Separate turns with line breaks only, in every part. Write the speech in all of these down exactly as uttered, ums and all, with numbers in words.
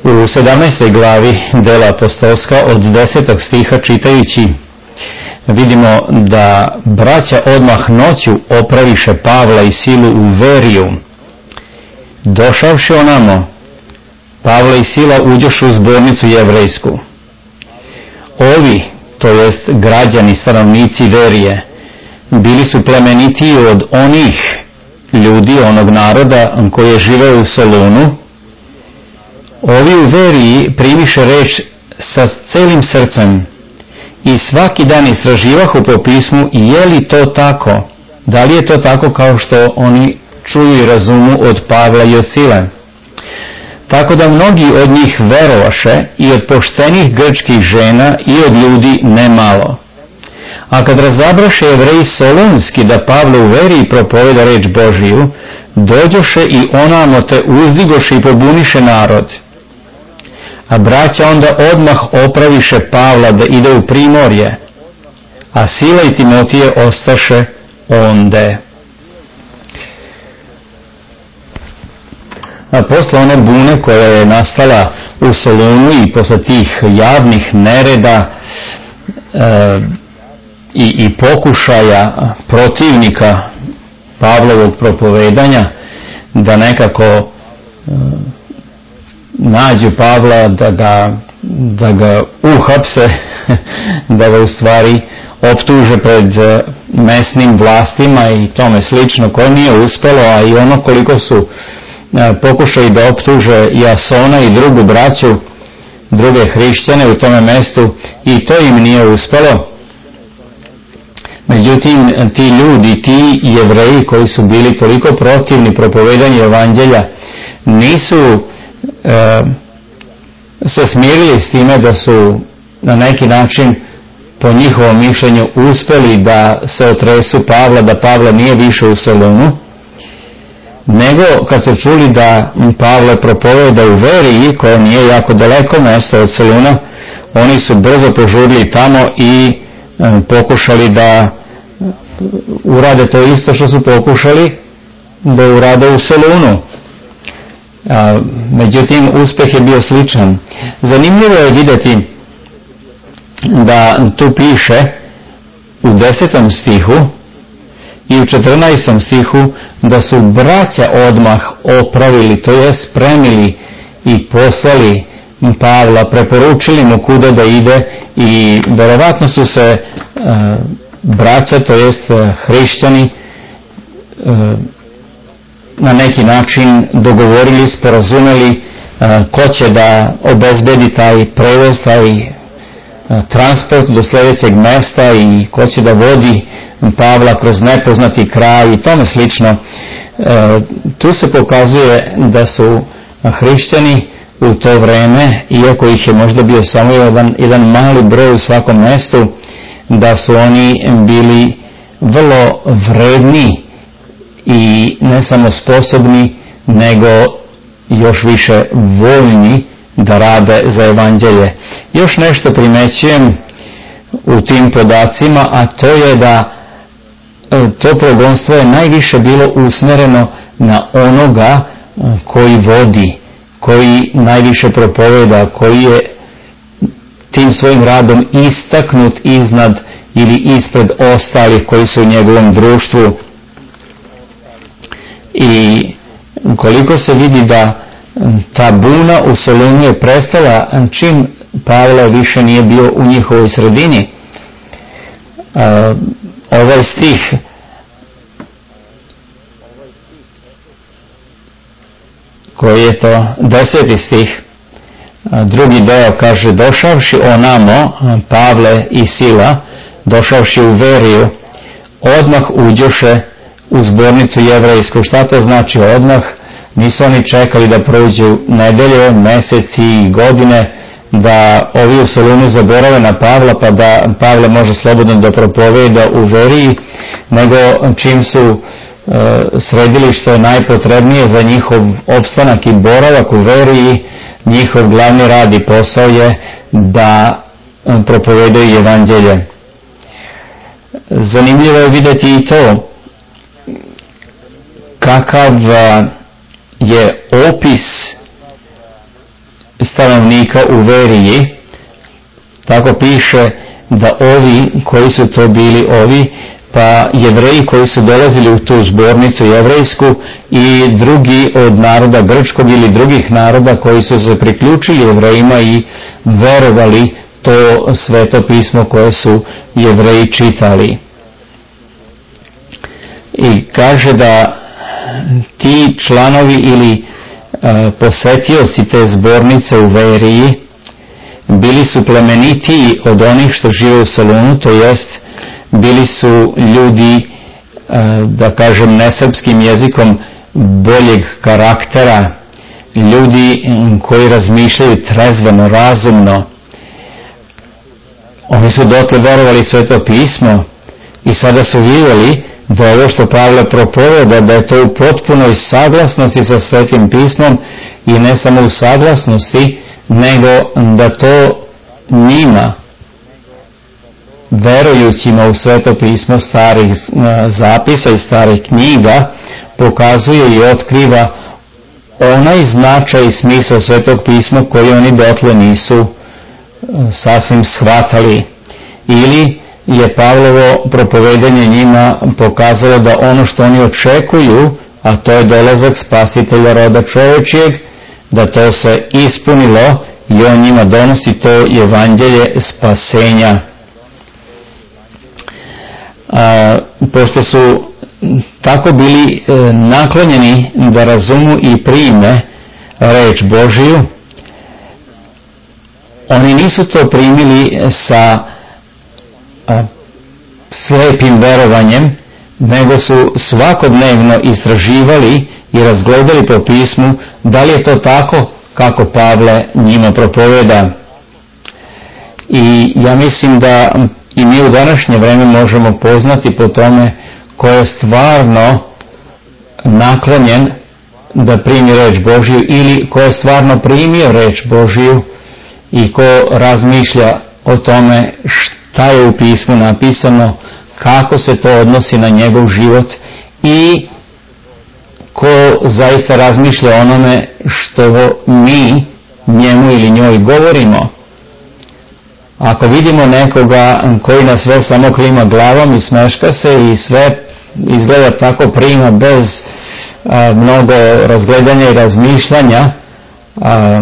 U sedamnaestoj glavi dela apostolska od desetog stiha čitajući vidimo da braća odmah noću opraviše Pavla i Silu u Veriju. Došavši onamo, Pavla i Sila uđoše u zbornicu jevrejsku. Ovi, to jest građani, stanovnici Verije, bili su plemenitiji od onih ljudi, onog naroda koji je živeo u Solunu. Ovi u Veriji primiše reč sa celim srcem i svaki dan istraživahu po pismu je li to tako, da li je to tako kao što oni čuju i razumu od Pavla i od Sile. Tako da mnogi od njih verovaše i od poštenih grčkih žena i od ljudi ne malo. A kad razabraše Jevreji solunski da Pavle u Veriji propoveda reč Božiju, dođoše i onamo te uzdigoše i pobuniše narod. A braća onda odmah opraviše Pavla da ide u primorje, a Sila i Timotije ostaše onde. A posle one bune koja je nastala u Solunu i posle tih javnih nereda e, i, i pokušaja protivnika Pavlovog propovedanja da nekako e, nađu Pavla, da ga, da ga uhapse, da ga u stvari optuže pred mesnim vlastima i tome slično, koje nije uspelo, a i ono koliko su pokušali da optuže Jasona i drugu braću, druge hrišćane u tome mestu, i to im nije uspelo. Međutim, ti ljudi, ti Jevreji koji su bili toliko protivni propovedanju evanđelja, nisu e, se smirili s time da su na neki način po njihovom mišljenju uspeli da se otresu Pavla, da Pavla nije više u Solunu, nego kad su čuli da Pavle propoveda u Veriji, koja nije jako daleko mesto od Soluna, oni su brzo požurili tamo i e, pokušali da urade to isto što su pokušali da urade u Solunu. A, međutim, uspeh je bio sličan. Zanimljivo je vidjeti da tu piše u desetom stihu i u četrnaestom stihu da su braća odmah opravili, to je spremili i poslali Pavla, preporučili mu kuda da ide i verovatno su se e, braća, to jest hrišćani, e, na neki način dogovorili, sporazumeli e, ko će da obezbedi taj prevoz, taj e, transport do sljedećeg mesta i ko će da vodi Pavla kroz nepoznati kraj i tome slično. E, tu se pokazuje da su hrišćani u to vreme, iako ih je možda bio samo jedan, jedan mali broj u svakom mestu, da su oni bili vrlo vredni i ne samo sposobni, nego još više voljni da rade za evanđelje. Još nešto primećujem u tim podacima, a to je da to progonstvo je najviše bilo usmjereno na onoga koji vodi, koji najviše propoveda, koji je tim svojim radom istaknut iznad ili ispred ostalih koji su u njegovom društvu. I koliko se vidi da ta buna u Solunu je prestala čim Pavle više nije bio u njihovoj sredini. Ovaj stih koji je to deseti stih, drugi deo kaže: došavši onamo, Pavle i Sila, došavši u Veriju, odmah uđoše u zbornicu jevrejsku. Šta to znači odmah? Nisu oni čekali da prođu nedelje, meseci i godine, da ovi u Solunu zaborave na Pavla pa da Pavle može slobodno da propoveda u Veriji, nego čim su e, sredili što je najpotrebnije za njihov opstanak i boravak u Veriji, njihov glavni rad i posao je da propovedaju evanđelje. Zanimljivo je vidjeti i to kakav je opis stanovnika u Veriji. Tako piše da ovi, koji su to bili ovi, pa Jevreji koji su dolazili u tu zbornicu jevrejsku i drugi od naroda grčkog ili drugih naroda koji su se priključili Jevrejima i verovali to sveto pismo koje su Jevreji čitali. I kaže da ti članovi ili e, posetioci te zbornice u Veriji bili su plemenitiji od onih što žive u Solunu, to jest bili su ljudi, e, da kažem nesrpskim jezikom, boljeg karaktera, ljudi koji razmišljaju trezveno, razumno. Oni su dotle verovali sveto pismo i sada su vidjeli da ovo što Pavle propoveda, da je to u potpunoj saglasnosti sa svetim pismom i ne samo u saglasnosti, nego da to njima, verujućima u sveto pismo starih zapisa i starih knjiga, pokazuje i otkriva onaj značaj i smisao svetog pisma koji oni dotle nisu sasvim shvatali. Ili je Pavlovo propovedanje njima pokazalo da ono što oni očekuju, a to je dolazak spasitelja roda čovječijeg, da to se ispunilo i on njima donosi to evanđelje spasenja. A, pošto su tako bili e, naklonjeni da razumu i prime reč Božiju, oni nisu to primili sa a, slepim verovanjem, nego su svakodnevno istraživali i razgledali po pismu da li je to tako kako Pavle njima propoveda. I ja mislim da i mi u današnje vreme možemo poznati po tome ko je stvarno naklonjen da primi reč Božiju ili ko je stvarno primio reč Božiju i ko razmišlja o tome šta je u pismu napisano, kako se to odnosi na njegov život i ko zaista razmišlja o onome što mi njemu ili njoj govorimo. Ako vidimo nekoga koji na sve samo klima glavom i smeška se i sve izgleda tako prima bez a, mnogo razgledanja i razmišljanja, a,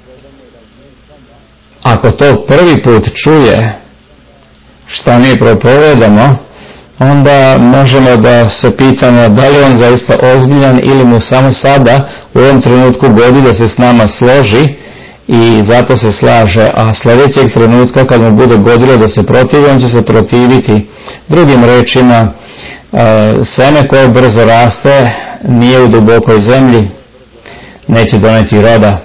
ako to prvi put čuje šta mi propovedamo, onda možemo da se pitamo da li on zaista ozbiljan ili mu samo sada u ovom trenutku godi da se s nama složi i zato se slaže, a sljedećeg trenutka kad mu bude godilo da se protivi, on će se protiviti. Drugim rečima, seme koje brzo raste nije u dubokoj zemlji, neće doneti roda.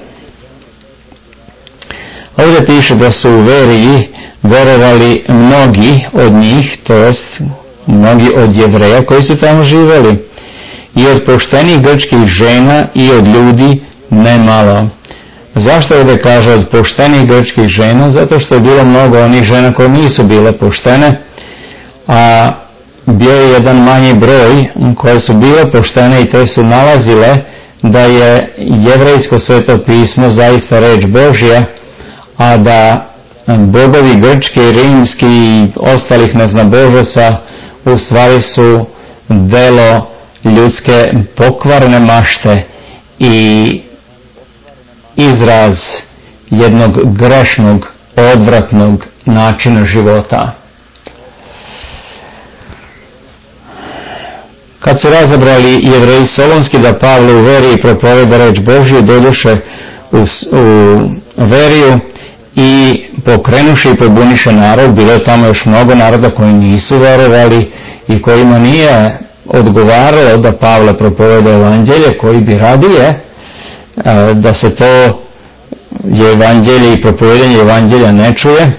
Ovdje piše da su u Veriji verovali mnogi od njih, to jest mnogi od Jevreja koji su tamo živjeli, i od poštenih grčkih žena i od ljudi ne malo. Zašto ovdje kaže od poštenih grčkih žena? Zato što je bilo mnogo onih žena koje nisu bile poštene, a bio je jedan manji broj koje su bile poštene i te su nalazile da je jevrejsko sveto pismo zaista reč Božja, a da bogovi grčki, rimski i ostalih neznabožaca u stvari su delo ljudske pokvarne mašte i izraz jednog grešnog, odvratnog načina života. Kad su razabrali Jevreji Solonski da Pavle u Veriji propoveda reč Božju, doduše u, u Veriju i pokrenuši i pobuniše narod. Bilo je tamo još mnogo naroda koji nisu verovali i kojima nije odgovaralo da Pavle propoveda evanđelje, koji bi radije da se to evanđelje i propovedanje evanđelja ne čuje.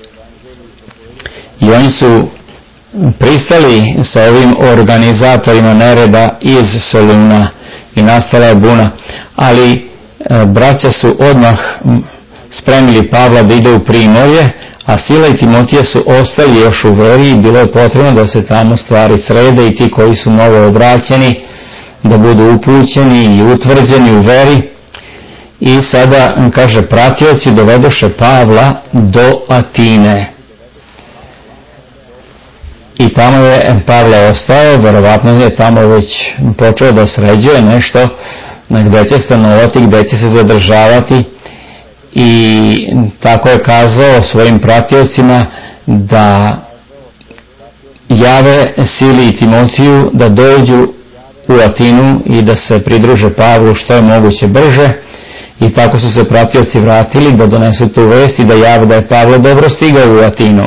I oni su pristali sa ovim organizatorima nereda iz Soluna i nastala je buna. Ali braća su odmah spremili Pavla da ide u primorje, a Sila i Timotije su ostali još u Veriji. Bilo je potrebno da se tamo stvari srede i ti koji su novo obraćeni da budu upućeni i utvrđeni u veri. i sada, kaže, pratioci dovedoše Pavla do Atine. I tamo je Pavle ostao, verovatno je tamo već počeo da sređuje nešto, gde će stanovati, gde će se zadržavati, i tako je kazao svojim pratiocima da jave Sili i Timotiju da dođu u Atinu i da se pridruže Pavlu što je moguće brže, i tako su se pratioci vratili da donesu tu vest i da jave da je Pavle dobro stigao u Atinu.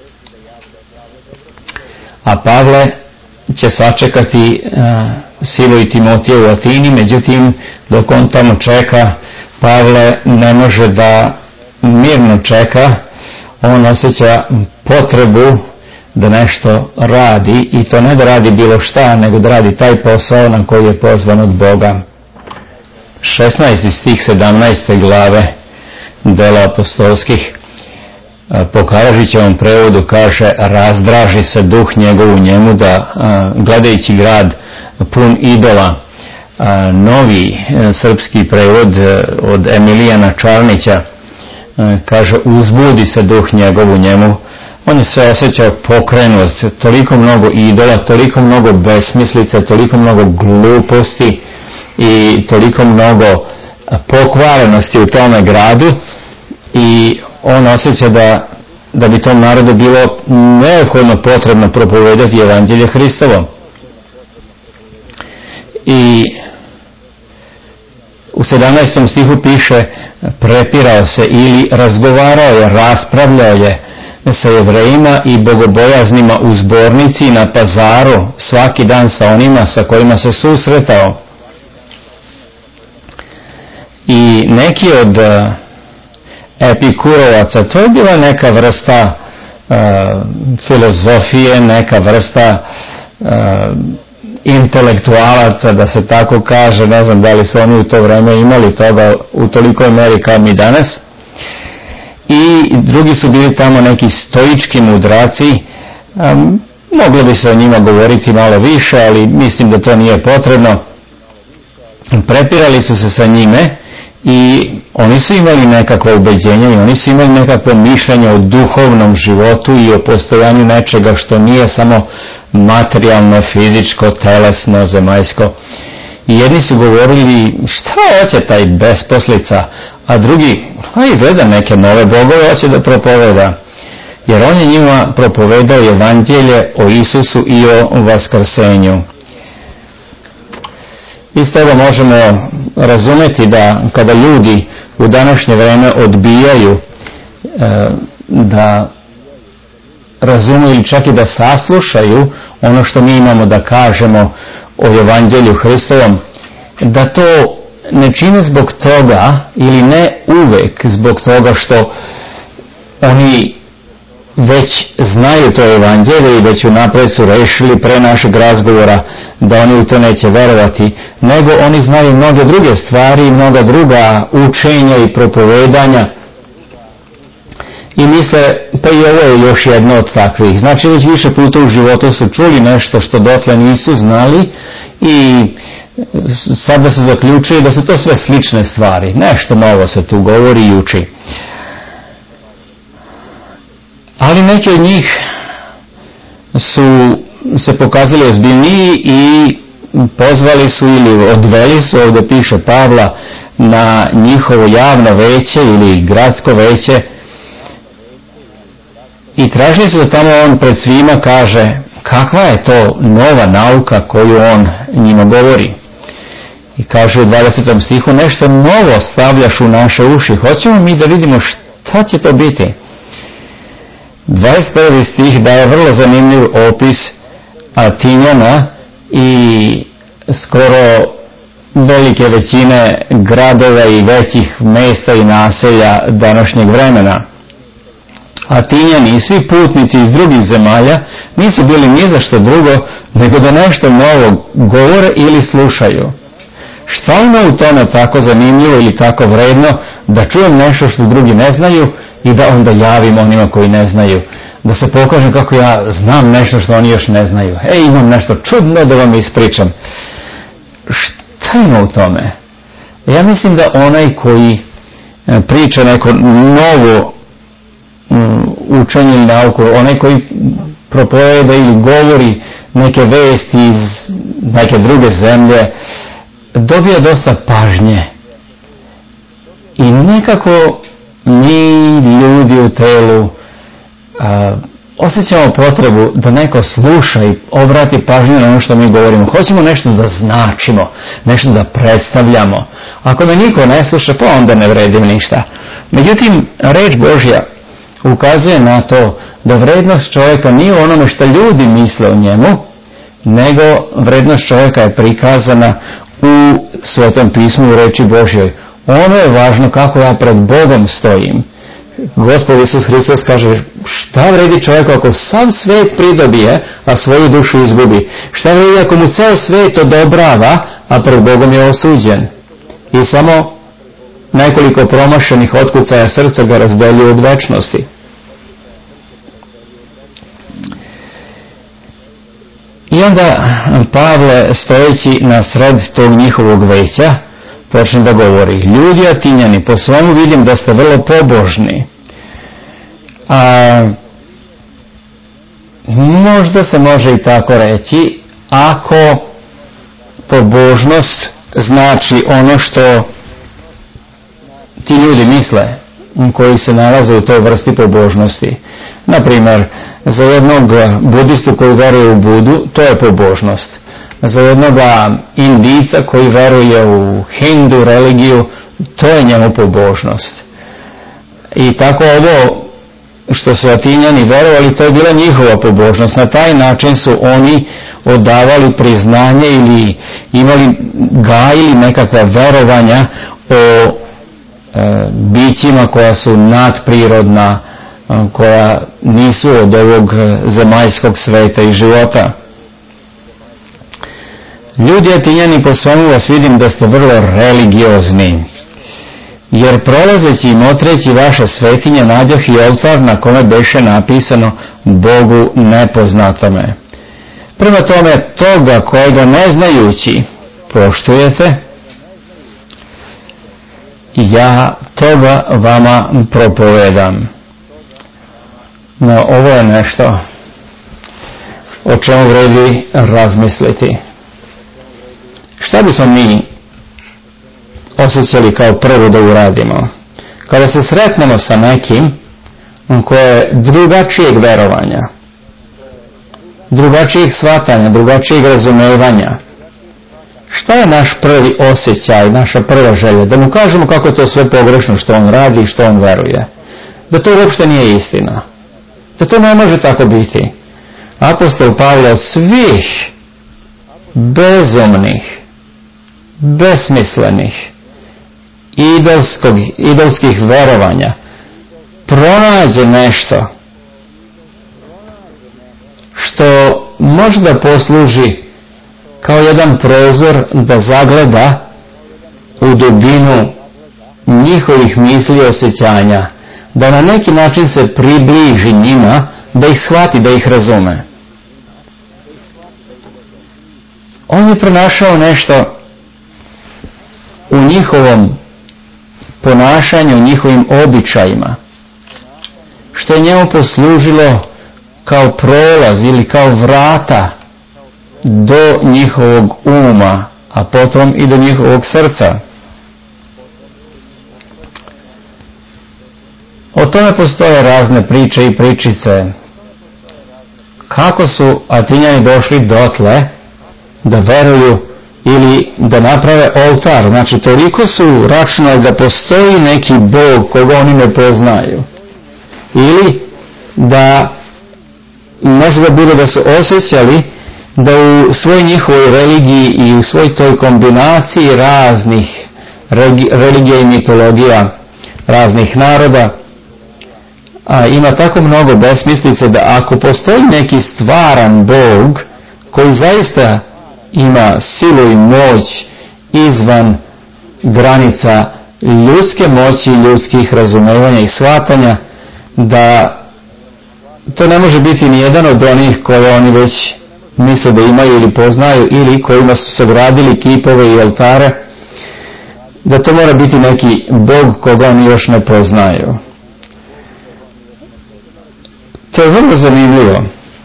A Pavle će sačekati uh, Silu i Timotija u Atini, međutim dok on tamo čeka, Pavle ne može da mirno čeka, on osjeća potrebu da nešto radi, i to ne da radi bilo šta, nego da radi taj posao na koji je pozvan od Boga. šesnaesti stih sedamnaeste glave Dela apostolskih po Karadžićevom prevodu kaže: razdraži se duh njegov u njemu, da gledajući grad pun idola. Novi srpski prevod od Emilijana Čarnića kaže: uzbudi se duh njegov u njemu. On je se osjećao pokrenut, toliko mnogo idola, toliko mnogo besmislice, toliko mnogo gluposti i toliko mnogo pokvarenosti u tome gradu, i on osjeća da, da bi tom narodu bilo neophodno potrebno propovedati evanđelje Hristovo. I u sedamnaestom stihu piše: prepirao se ili razgovarao je, raspravljao je sa Jevrejima i bogobojaznima u zbornici, na pazaru, svaki dan sa onima sa kojima se susretao. I neki od uh, epikurovaca, to je bila neka vrsta uh, filozofije, neka vrsta uh, intelektualaca, da se tako kaže. Ne znam da li su oni u to vreme imali toga u tolikoj meri kao mi danas. I drugi su bili tamo neki stoički mudraci. Um, moglo bi se o njima govoriti malo više, ali mislim da to nije potrebno. Prepirali su se sa njime i oni su imali nekakvo ubeđenje i oni su imali nekakvo mišljenje o duhovnom životu i o postojanju nečega što nije samo materijalno, fizičko, telesno, zemaljsko. I jedni su govorili: šta hoće taj besposlica, a drugi: a izgleda neke nove bogove hoće da propoveda. Jer on je njima propovedao evanđelje o Isusu i o vaskrsenju. Iz toga možemo razumeti da kada ljudi u današnje vreme odbijaju e, da razumiju ili čak i da saslušaju ono što mi imamo da kažemo o evanđelju Hristovom, da to ne čine zbog toga, ili ne uvek zbog toga što oni već znaju to evanđelje i već unapred su rešili pre našeg razgovora da oni u to neće verovati, nego oni znaju mnoge druge stvari, mnoga druga učenja i propovedanja i misle: pa i ovo je još jedno od takvih. Znači već više puta u životu su čuli nešto što dotle nisu znali i sada su zaključili da su to sve slične stvari. Nešto novo se tu govori i uči. Ali neki od njih su se pokazali ozbiljniji i pozvali su ili odveli su, ovdje piše Pavla, na njihovo javno veće ili gradsko veće i tražili su da tamo on pred svima kaže kakva je to nova nauka koju on njima govori. I kaže u dvadesetom stihu: nešto novo stavljaš u naše uši, hoćemo mi da vidimo šta će to biti. dvadeset prvi stih daje vrlo zanimljiv opis Atinjana i skoro velike većine gradova i većih mesta i naselja današnjeg vremena. Atinjani i svi putnici iz drugih zemalja nisu bili ni za što drugo nego da nešto novo govore ili slušaju. Šta ima u tome tako zanimljivo ili tako vredno da čujem nešto što drugi ne znaju i da onda javim onima koji ne znaju, da se pokažem kako ja znam nešto što oni još ne znaju. Ej, imam nešto čudno da vam ispričam. Šta ima u tome? Ja mislim da onaj koji priča neko novo učenje ili nauku, onaj koji propoveda ili govori neke vesti iz neke druge zemlje, dobija dosta pažnje. I nekako mi ljudi u telu a, osjećamo potrebu da neko sluša i obrati pažnju na ono što mi govorimo. Hoćemo nešto da značimo, nešto da predstavljamo. Ako me niko ne sluša, pa onda ne vredim ništa. Međutim, reč Božja ukazuje na to da vrednost čovjeka nije u onome što ljudi misle o njemu, nego vrednost čovjeka je prikazana u Svetom pismu, u reči Božjoj. Ono je važno kako ja pred Bogom stojim. Gospod Isus Hristos kaže, šta vredi čovjeku ako sam svet pridobije, a svoju dušu izgubi? Šta vredi ako mu ceo svet odobrava, a pred Bogom je osuđen? I samo nekoliko promašenih otkucaja srca ga razdeljuju od večnosti. I onda Pavle, stojeći na sred tog njihovog veća, počne da govori: ljudi Atinjani, po svemu vidim da ste vrlo pobožni. A, možda se može i tako reći, ako pobožnost znači ono što ti ljudi misle, koji se nalaze u toj vrsti pobožnosti. Naprimjer, za jednog budistu koji veruje u Budu, to je pobožnost. Za jednog Indijca koji veruje u Hindu religiju, to je njemu pobožnost. I tako ovo što su Atinjani verovali, to je bila njihova pobožnost. Na taj način su oni odavali priznanje ili imali, gajili nekakva verovanja o e, bićima koja su nadprirodna, koja nisu od ovog zemaljskog sveta i života. Ljudi Atinjani, po svemu vas vidim da ste vrlo religiozni, jer prolazeći i motreći vaše svetinje nađoh i oltar na kome beše napisano Bogu nepoznatome. Prema tome, toga kojega ne znajući poštujete, ja toga vama propovedam. No, ovo je nešto o čemu vredi razmisliti. Šta bismo mi osjećali kao prvo da uradimo kada se sretnemo sa nekim koje je drugačijeg verovanja, drugačijeg shvatanja, drugačijeg razumevanja? Šta je naš prvi osjećaj, naša prva želja? Da mu kažemo kako je to sve pogrešno što on radi i što on veruje. Da to uopšte nije istina. Da to ne može tako biti. Apostol Pavle od svih bezumnih, besmislenih, idolskog, idolskih verovanja pronađe nešto što može da posluži kao jedan prozor da zagleda u dubinu njihovih misli i osjećanja, da na neki način se približi njima, da ih shvati, da ih razume. On je pronašao nešto u njihovom ponašanju, njihovim običajima, što je njemu poslužilo kao prolaz ili kao vrata do njihovog uma, a potom i do njihovog srca. O tome postoje razne priče i pričice. Kako su Atinjani došli dotle da veruju ili da naprave oltar? Znači, toliko su računali da postoji neki Bog koga oni ne poznaju. Ili da može da bude da su osjećali da u svoj njihovoj religiji i u svoj toj kombinaciji raznih religija i mitologija raznih naroda, a ima tako mnogo besmislice da ako postoji neki stvaran Bog koji zaista ima silu i moć izvan granica ljudske moći i ljudskih razumevanja i shvatanja, da to ne može biti ni jedan od onih koje oni već misle da imaju ili poznaju, ili kojima su sagradili kipove i oltare, da to mora biti neki Bog koga oni još ne poznaju. To je vrlo zanimljivo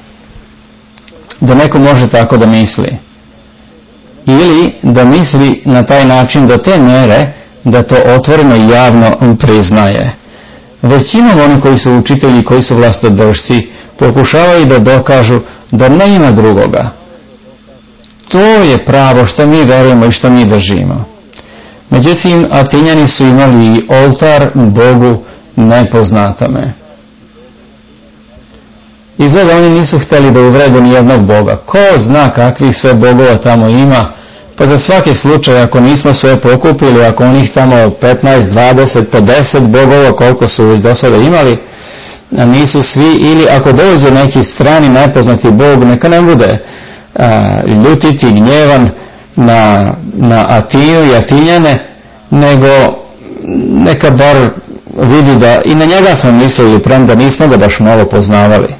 da neko može tako da misli. Ili da misli na taj način do te mere da to otvoreno i javno priznaje. Većinom oni koji su učitelji, koji su vlastodržci, pokušavaju da dokažu da nema drugoga. To je pravo što mi verujemo i što mi držimo. Međutim, Atinjani su imali i oltar Bogu nepoznatome. Izgleda oni nisu htjeli da uvrede ni jednog Boga. Ko zna kakvih sve bogova tamo ima, pa za svaki slučaj ako nismo sve pokupili, ako onih tamo petnaest, dvadeset, po deset bogova koliko su već do sada imali, nisu svi, ili ako dođe neki strani nepoznati Bog, neka ne bude a, ljutiti, gnjevan na, na Atinu i Atinjane, nego neka bar vidi da i na njega smo mislili, premda nismo ga baš malo poznavali.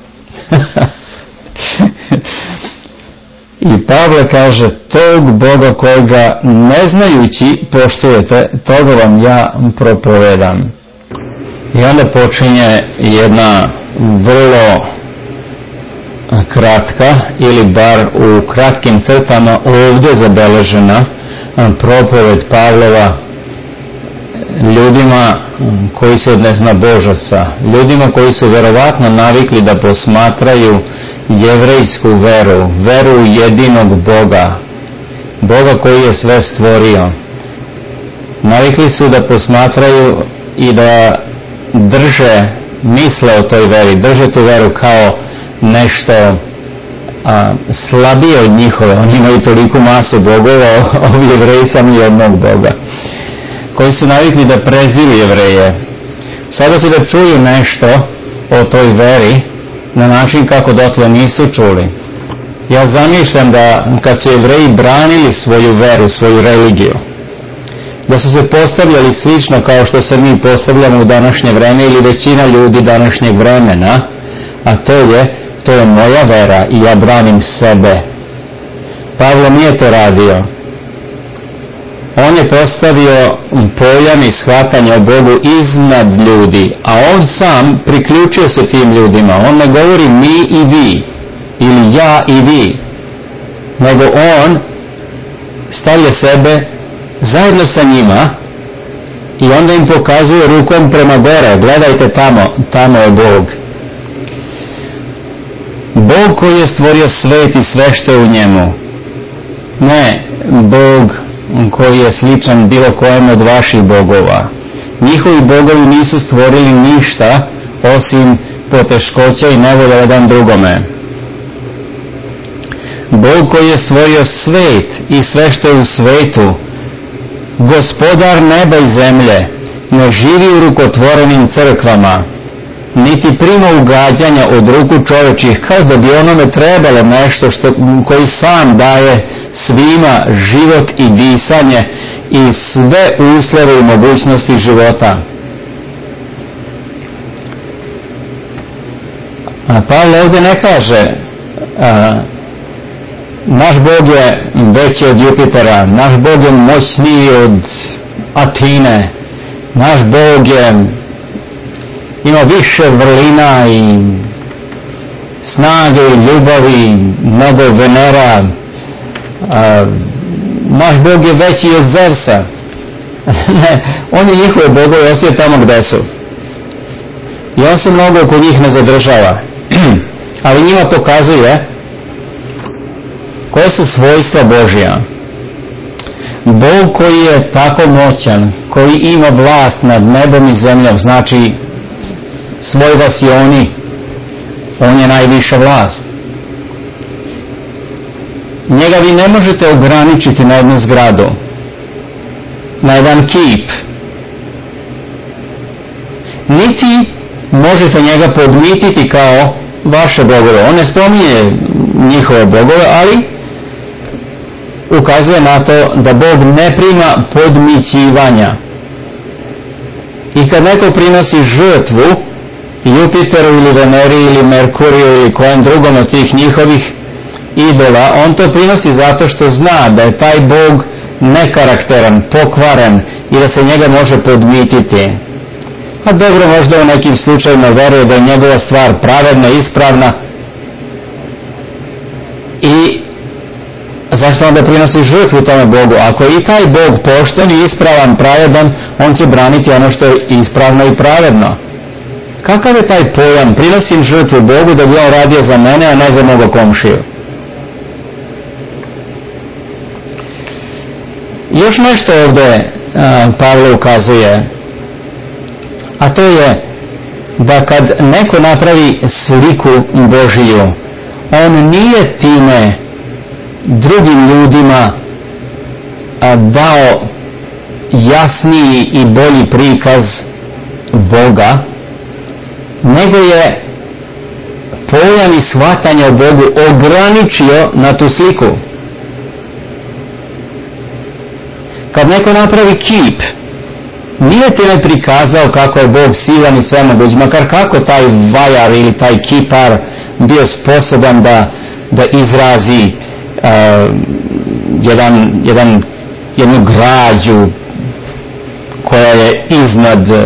I Pavle kaže, tog Boga kojega ne znajući poštujete, toga vam ja propovedam. I onda počinje jedna vrlo kratka, ili bar u kratkim crtama ovdje zabeležena propoved Pavlova ljudima koji su od neznabožaca, ljudima koji su verovatno navikli da posmatraju jevrejsku veru, veru jedinog Boga, Boga koji je sve stvorio. Navikli su da posmatraju i da drže, misle o toj veri, drže tu veru kao nešto a, slabije od njihove. Oni imaju toliku masu bogova, ovi jevreji samo jednog Boga, koji su navikli da preziru Jevreje. Sada će da čuju nešto o toj veri na način kako dotle nisu čuli. Ja zamišljam da kad su Jevreji branili svoju veru, svoju religiju, da su se postavljali slično kao što se mi postavljamo u današnje vreme ili većina ljudi današnjeg vremena, a to je, to je moja vera i ja branim sebe. Pavle nije to radio. On je postavio pojam i shvatanje o Bogu iznad ljudi, a on sam priključio se tim ljudima. On ne govori mi i vi, ili ja i vi, nego on stavlja sebe zajedno sa njima i onda im pokazuje rukom prema gore, gledajte tamo, tamo je Bog. Bog koji je stvorio svet i sve što je u njemu. Ne Bog koji je sličan bilo kojem od vaših bogova. Njihovi bogovi nisu stvorili ništa osim poteškoća i nevolja jedan drugome. Bog koji je stvorio svet i sve što je u svetu, gospodar neba i zemlje, ne živi u rukotvorenim crkvama, niti prima ugađanja od ruku čovječih, kao da bi onome trebalo nešto što, koji sam daje svima život i disanje i sve uslove i mogućnosti života. A Pavle ovdje ne kaže a, naš Bog je veći od Jupitera, naš Bog je moćniji od Atine, naš Bog je ima više vrlina i snage i ljubavi nego Venera. A, naš Bog je veći od Zevsa. Ne, on je njihove bogove ostaje tamo gde su. I on se mnogo oko njih ne zadržava. Ali njima pokazuje koje su svojstva Božja. Bog koji je tako moćan, koji ima vlast nad nebom i zemljom, znači svoj vas i oni, on je najviša vlast. Njega vi ne možete ograničiti na jednu zgradu, na jedan kip. Niti možete njega podmititi kao vaše bogove. On ne spominje njihove bogove, ali ukazuje na to da Bog ne prima podmićivanja. I kad neko prinosi žrtvu Jupiteru ili Veneri ili Merkuriju ili kojem drugom od tih njihovih idola, on to prinosi zato što zna da je taj Bog nekarakteran, pokvaren i da se njega može podmititi. A dobro, možda u nekim slučajima veruje da je njegova stvar pravedna, ispravna, i zašto onda prinosi žrtvu tome Bogu? Ako je i taj Bog pošten i ispravan, pravedan, on će braniti ono što je ispravno i pravedno. Kakav je taj pojam? Prinosim žrtvu Bogu da bi on radio za mene, a ne za mogo komšiju. Još nešto ovdje Pavle ukazuje, a to je da kad neko napravi sliku Božiju, on nije time drugim ljudima dao jasniji i bolji prikaz Boga, nego je pojam i shvatanje o Bogu ograničio na tu sliku. Kad neko napravi kip, nije time prikazao kako je Bog silan i svemoguć, makar kako taj vajar ili taj kipar bio sposoban da, da izrazi uh, jedan, jedan, jednu građu koja je iznad uh,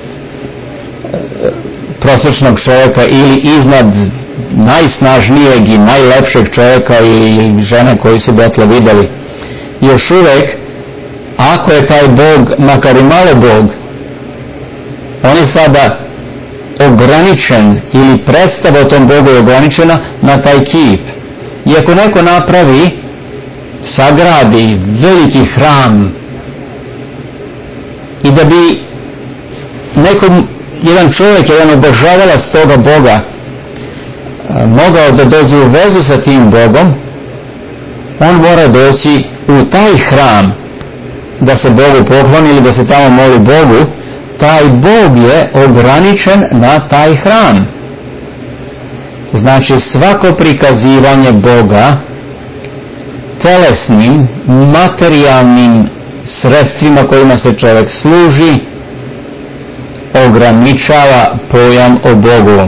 prosječnog čovjeka ili iznad najsnažnijeg i najlepšeg čovjeka ili žene koji su dotle vidjeli. Još uvijek, ako je taj Bog, makar i malo Bog, on je sada ograničen ili predstava o tom Bogu je ograničena na taj kip. I ako neko napravi, sagradi veliki hram i da bi nekom, jedan čovjek, jedan obožavalac toga Boga mogao da dođe u vezu sa tim Bogom, on mora doći u taj hram da se Bogu pokloni ili da se tamo moli Bogu. Taj Bog je ograničen na taj hram. Znači svako prikazivanje Boga telesnim, materijalnim sredstvima kojima se čovjek služi ograničava pojam o Bogu.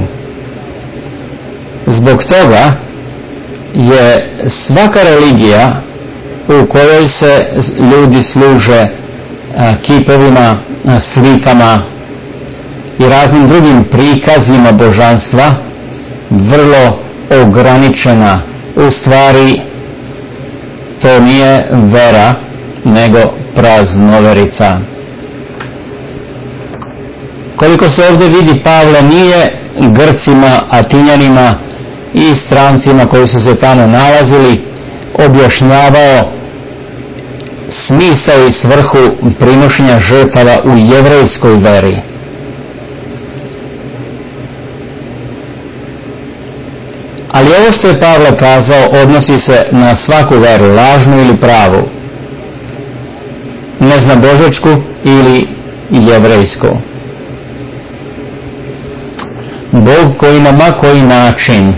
Zbog toga je svaka religija u kojoj se ljudi služe kipovima, slikama i raznim drugim prikazima božanstva vrlo ograničena. U stvari to nije vera nego praznoverica. Koliko se ovdje vidi, Pavle nije Grcima, Atinjanima i strancima koji su se tamo nalazili objašnjavao smisao i svrhu prinošenja žrtava u jevrejskoj veri. Ali ovo što je Pavle kazao odnosi se na svaku veru, lažnu ili pravu, neznabožačku ili jevrejsku. Bog koji na ma koji način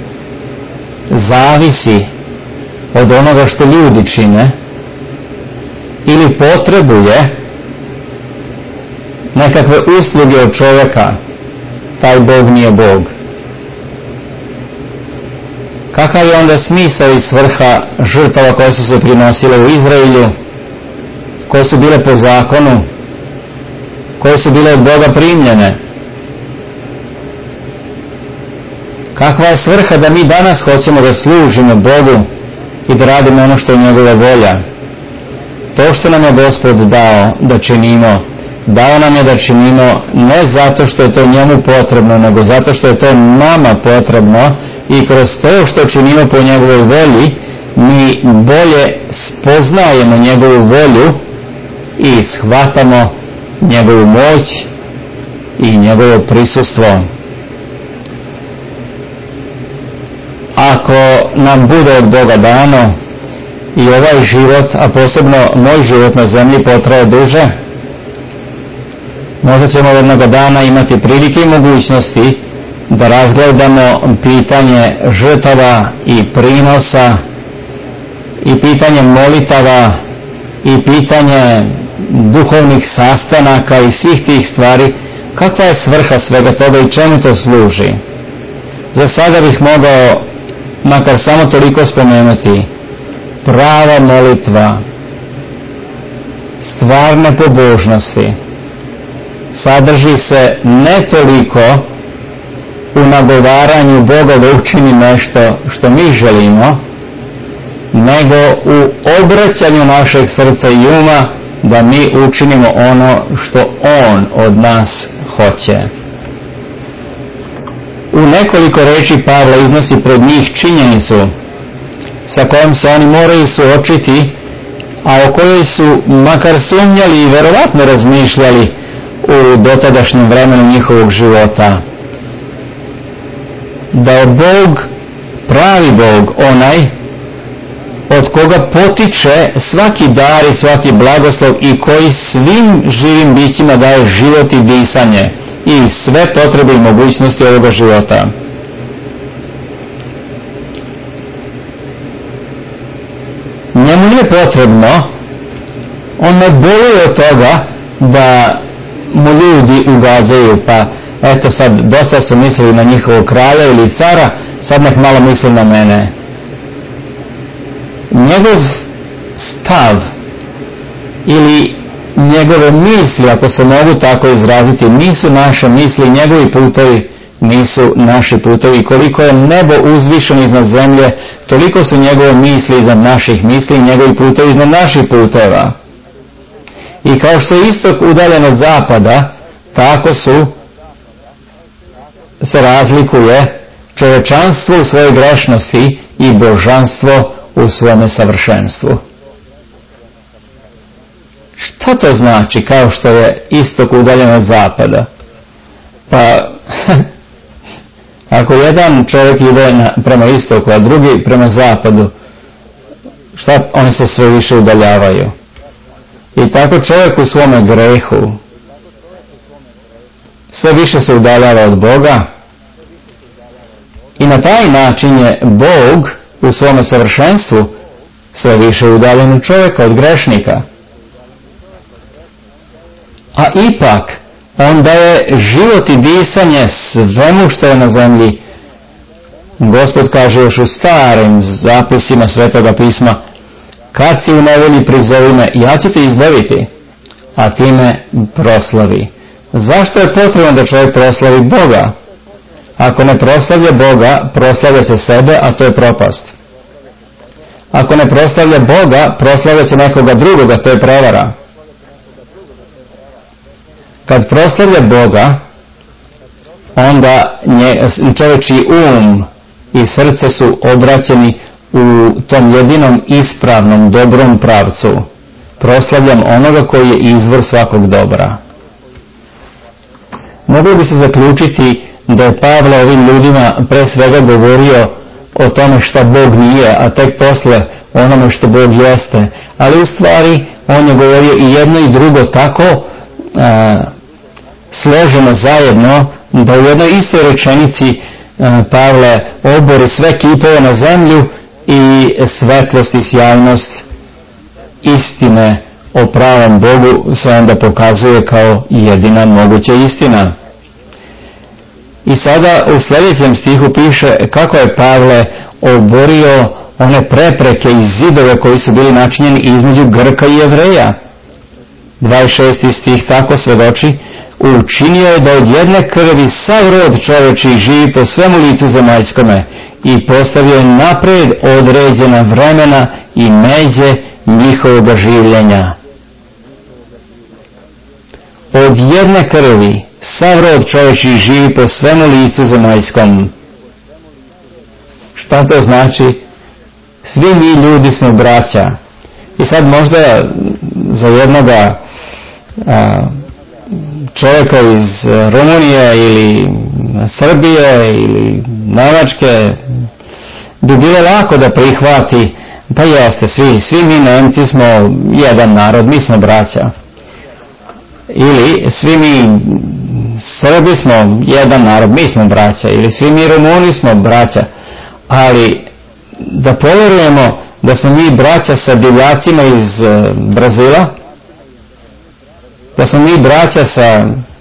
zavisi od onoga što ljudi čine ili potrebuje nekakve usluge od čovjeka, taj Bog nije Bog. Kakav je onda smisao i svrha žrtava koje su se prinosile u Izraelju, koje su bile po zakonu, koje su bile od Boga primljene? Kakva je svrha da mi danas hoćemo da služimo Bogu i da radimo ono što je njegova volja? To što nam je Gospod dao da činimo, dao nam je da činimo ne zato što je to njemu potrebno, nego zato što je to nama potrebno, i kroz to što činimo po njegovoj volji mi bolje spoznajemo njegovu volju i shvatamo njegovu moć i njegovo prisustvo. Ako nam bude od Boga dano i ovaj život, a posebno moj život na zemlji, potraje duže, možda ćemo jednog dana imati prilike i mogućnosti da razgledamo pitanje žrtava i prinosa i pitanje molitava i pitanje duhovnih sastanaka i svih tih stvari. Kakva je svrha svega toga i čemu to služi? Za sada bih mogao makar samo toliko spomenuti. Prava molitva stvarne pobožnosti sadrži se ne toliko u nagovaranju Boga da učini nešto što mi želimo, nego u obraćanju našeg srca i uma da mi učinimo ono što On od nas hoće. U nekoliko reči Pavle iznosi pred njih činjenicu sa kojom se oni moraju suočiti, a o kojoj su makar sumnjali i verovatno razmišljali u dotadašnjem vremenu njihovog života. Da je Bog, pravi Bog, onaj od koga potiče svaki dar i svaki blagoslov i koji svim živim bićima daje život i disanje i sve potrebe i mogućnosti ovoga života. Njemu nije potrebno, on ne boluje od toga da mu ljudi ugađaju, pa eto sad dosta su mislili na njihovog kralja ili cara, sad nek malo misli na mene. Njegov stav ili njegove misli, ako se mogu tako izraziti, nisu naše misli, njegovi putovi nisu naši putovi. Koliko je nebo uzvišeno iznad zemlje, toliko su njegove misli iznad naših misli i njegovi putovi iznad naših puteva. I kao što je istok udaljen od zapada, tako su se razlikuje čovečanstvo u svojoj grešnosti i božanstvo u svome savršenstvu. Šta to znači kao što je istok udaljen od zapada? Pa, ako jedan čovjek ide na, prema istoku, a drugi prema zapadu, šta oni se sve više udaljavaju? I tako čovjek u svome grehu sve više se udaljava od Boga i na taj način je Bog u svome savršenstvu sve više udaljen od čovjeka, od grešnika. A ipak on daje život i disanje svemu što je na zemlji. Gospod kaže još u starim zapisima Svetoga pisma: kad si u nevolji prizovi me, ja ću te izbaviti, a ti me proslavi. Zašto je potrebno da čovjek proslavi Boga? Ako ne proslavlja Boga, proslavlja se sebe, a to je propast. Ako ne proslavlja Boga, proslavlja će nekoga drugoga, to je prevara. Kad proslavlja Boga, onda čovječji um i srce su obraćeni u tom jedinom ispravnom, dobrom pravcu. Proslavljam onoga koji je izvor svakog dobra. Moglo bi se zaključiti da je Pavle ovim ljudima pre svega govorio o tome šta Bog nije, a tek posle onome što Bog jeste. Ali u stvari on je govorio i jedno i drugo tako a, složeno zajedno, da u jednoj istoj rečenici a, Pavle obori sve kipove na zemlju i svetlost i sjajnost istine o pravom Bogu se onda pokazuje kao jedina moguća istina. I sada u sljedećem stihu piše kako je Pavle oborio one prepreke i zidove koji su bili načinjeni između Grka i Jevreja. dvadeset šesti stih tako svedoči: učinio je da od jedne krvi sav rod čovječiji živi po svemu licu zemaljskome i postavio je napred određena vremena i međe njihovoga življenja. Od jedne krvi sav rod čovječiji živi po svemu licu zemaljskom. Šta to znači? Svi mi ljudi smo braća. I sad možda za jednoga a, čovjeka iz Rumunije ili Srbije ili Nemačke bi bilo lako da prihvati, pa jeste, svi, svi mi Nemci smo jedan narod, mi smo braća. Ili svi mi Srbi smo jedan narod, mi smo braća. Ili svi mi Rumuni smo braća. Ali da povjerujemo da smo mi braća sa divljacima iz Brazila, da smo mi braća sa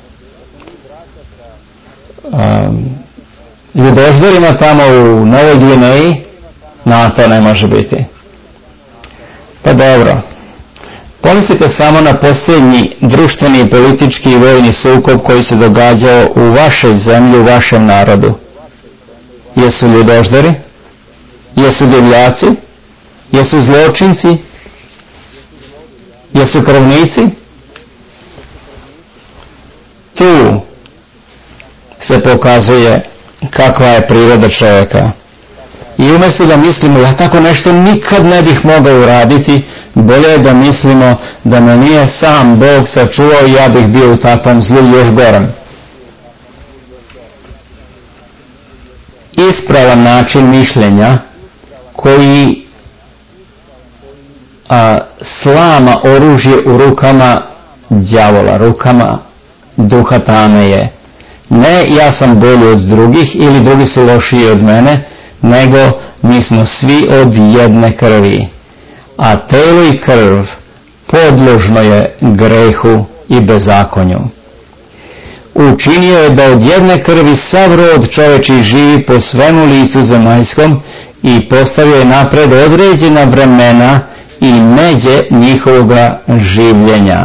um, ljudožderima tamo u Novoj Gvineji, na to ne može biti. Pa dobro, Pomislite samo na posljednji društveni, politički i vojni sukob koji se događao u vašoj zemlji, u vašem narodu. Jesu ljudožderi? Jesu divljaci? Jesu zločinci? Jesu krvnici? Tu se pokazuje kakva je priroda čovjeka. I umjesto da mislimo, ja tako nešto nikad ne bih mogao uraditi, bolje je da mislimo da me nije sam Bog sačuvao i ja bih bio u takvom zlu još gorem. Ispravan način mišljenja koji a, slama oružje u rukama đavola, rukama duha tame je: ne ja sam bolji od drugih ili drugi su lošiji od mene, nego mi smo svi od jedne krvi, a telo i krv podložno je grehu i bezakonju. Učinio je da od jedne krvi sav rod čoveči živi po svemu licu zemaljskom i postavio je napred određena vremena i međe njihovoga življenja.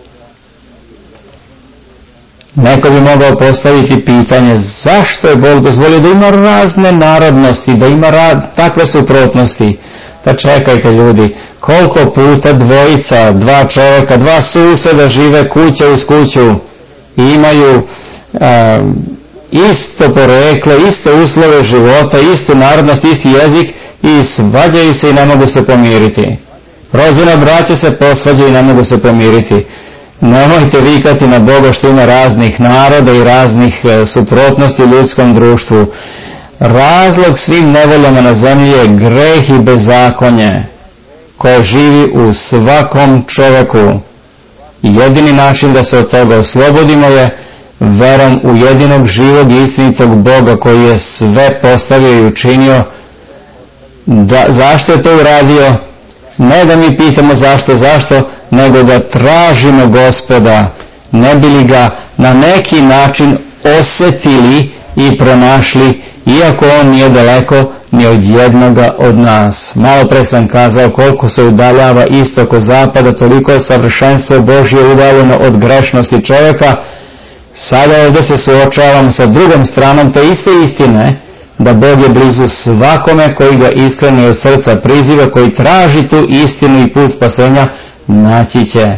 Neko bi mogao postaviti pitanje zašto je Bog dozvolio da ima razne narodnosti, da ima rad, takve suprotnosti. Pa čekajte ljudi, koliko puta dvojica, dva čovjeka, dva suseda žive kuća uz kuću i imaju a, isto poreklo, iste uslove života, istu narodnost, isti jezik i svađaju se i ne mogu se pomiriti. Rođena braća se posvađaju i ne mogu se pomiriti. Nemojte vikati na Boga što ima raznih naroda i raznih e, suprotnosti u ljudskom društvu. Razlog svim nevoljama na zemlji je greh i bezakonje koje živi u svakom čovjeku. Jedini način da se od toga oslobodimo je verom u jedinog živog i istinitog Boga koji je sve postavio i učinio. Da, zašto je to uradio? Ne da mi pitamo zašto, zašto, nego da tražimo Gospoda, ne bi li ga na neki način osjetili i pronašli, iako on nije daleko ni od jednoga od nas. Malo pre sam kazao koliko se udaljava istok od zapada, toliko je savršenstvo Božje udaljeno od grešnosti čovjeka. Sada ovdje se suočavamo sa drugom stranom te iste istine, da Bog je blizu svakome koji ga iskreno od srca priziva, koji traži tu istinu i put spasenja, naći će.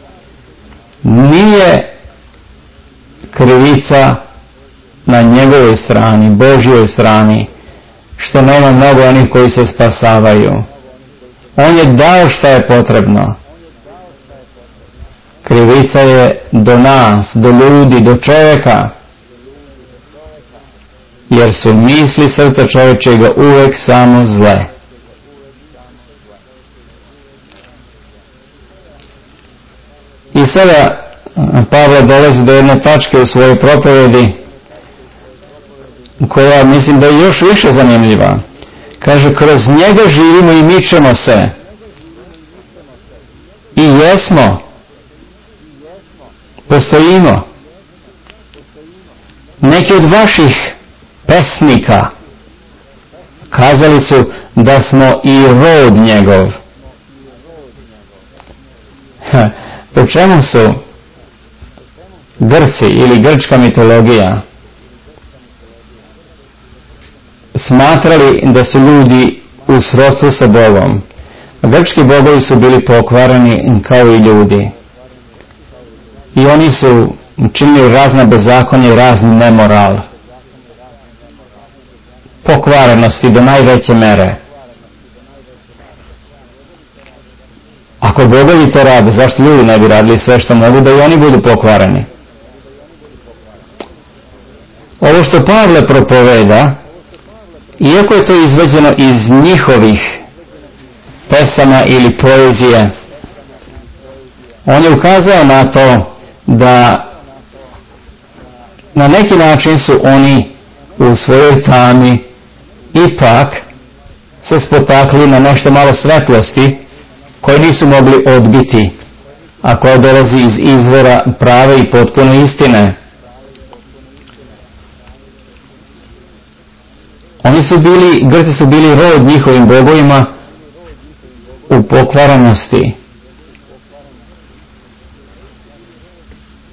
Nije krivica na njegovoj strani, Božjoj strani, što nema mnogo onih koji se spasavaju. On je dao šta je potrebno. Krivica je do nas, do ljudi, do čovjeka, jer su misli srca čovječega uvek samo zle. I sada Pavle dolazi do jedne tačke u svojoj propovedi koja mislim da je još više zanimljiva. Kaže, kroz njega živimo i mičemo se. I jesmo. Postojimo. Neki od vaših pesnika kazali su da smo i rod njegov. Po čemu su Grci ili grčka mitologija smatrali da su ljudi u srodstvu sa Bogom? Grčki bogovi su bili pokvareni kao i ljudi. I oni su činili razna bezakonja i razni nemoral. Pokvarenosti do najveće mere. Ako bogovi to rade, zašto ljudi ne bi radili sve što mogu da i oni budu pokvareni? Ovo što Pavle propoveda, iako je to izvađeno iz njihovih pesama ili poezije, on je ukazao na to da na neki način su oni u svojoj tami ipak se spotakli na nešto malo svetlosti koje nisu mogli odbiti, a koja dolazi iz izvora prave i potpune istine. Oni su bili, Grci su bili rod njihovim bogovima u pokvarenosti.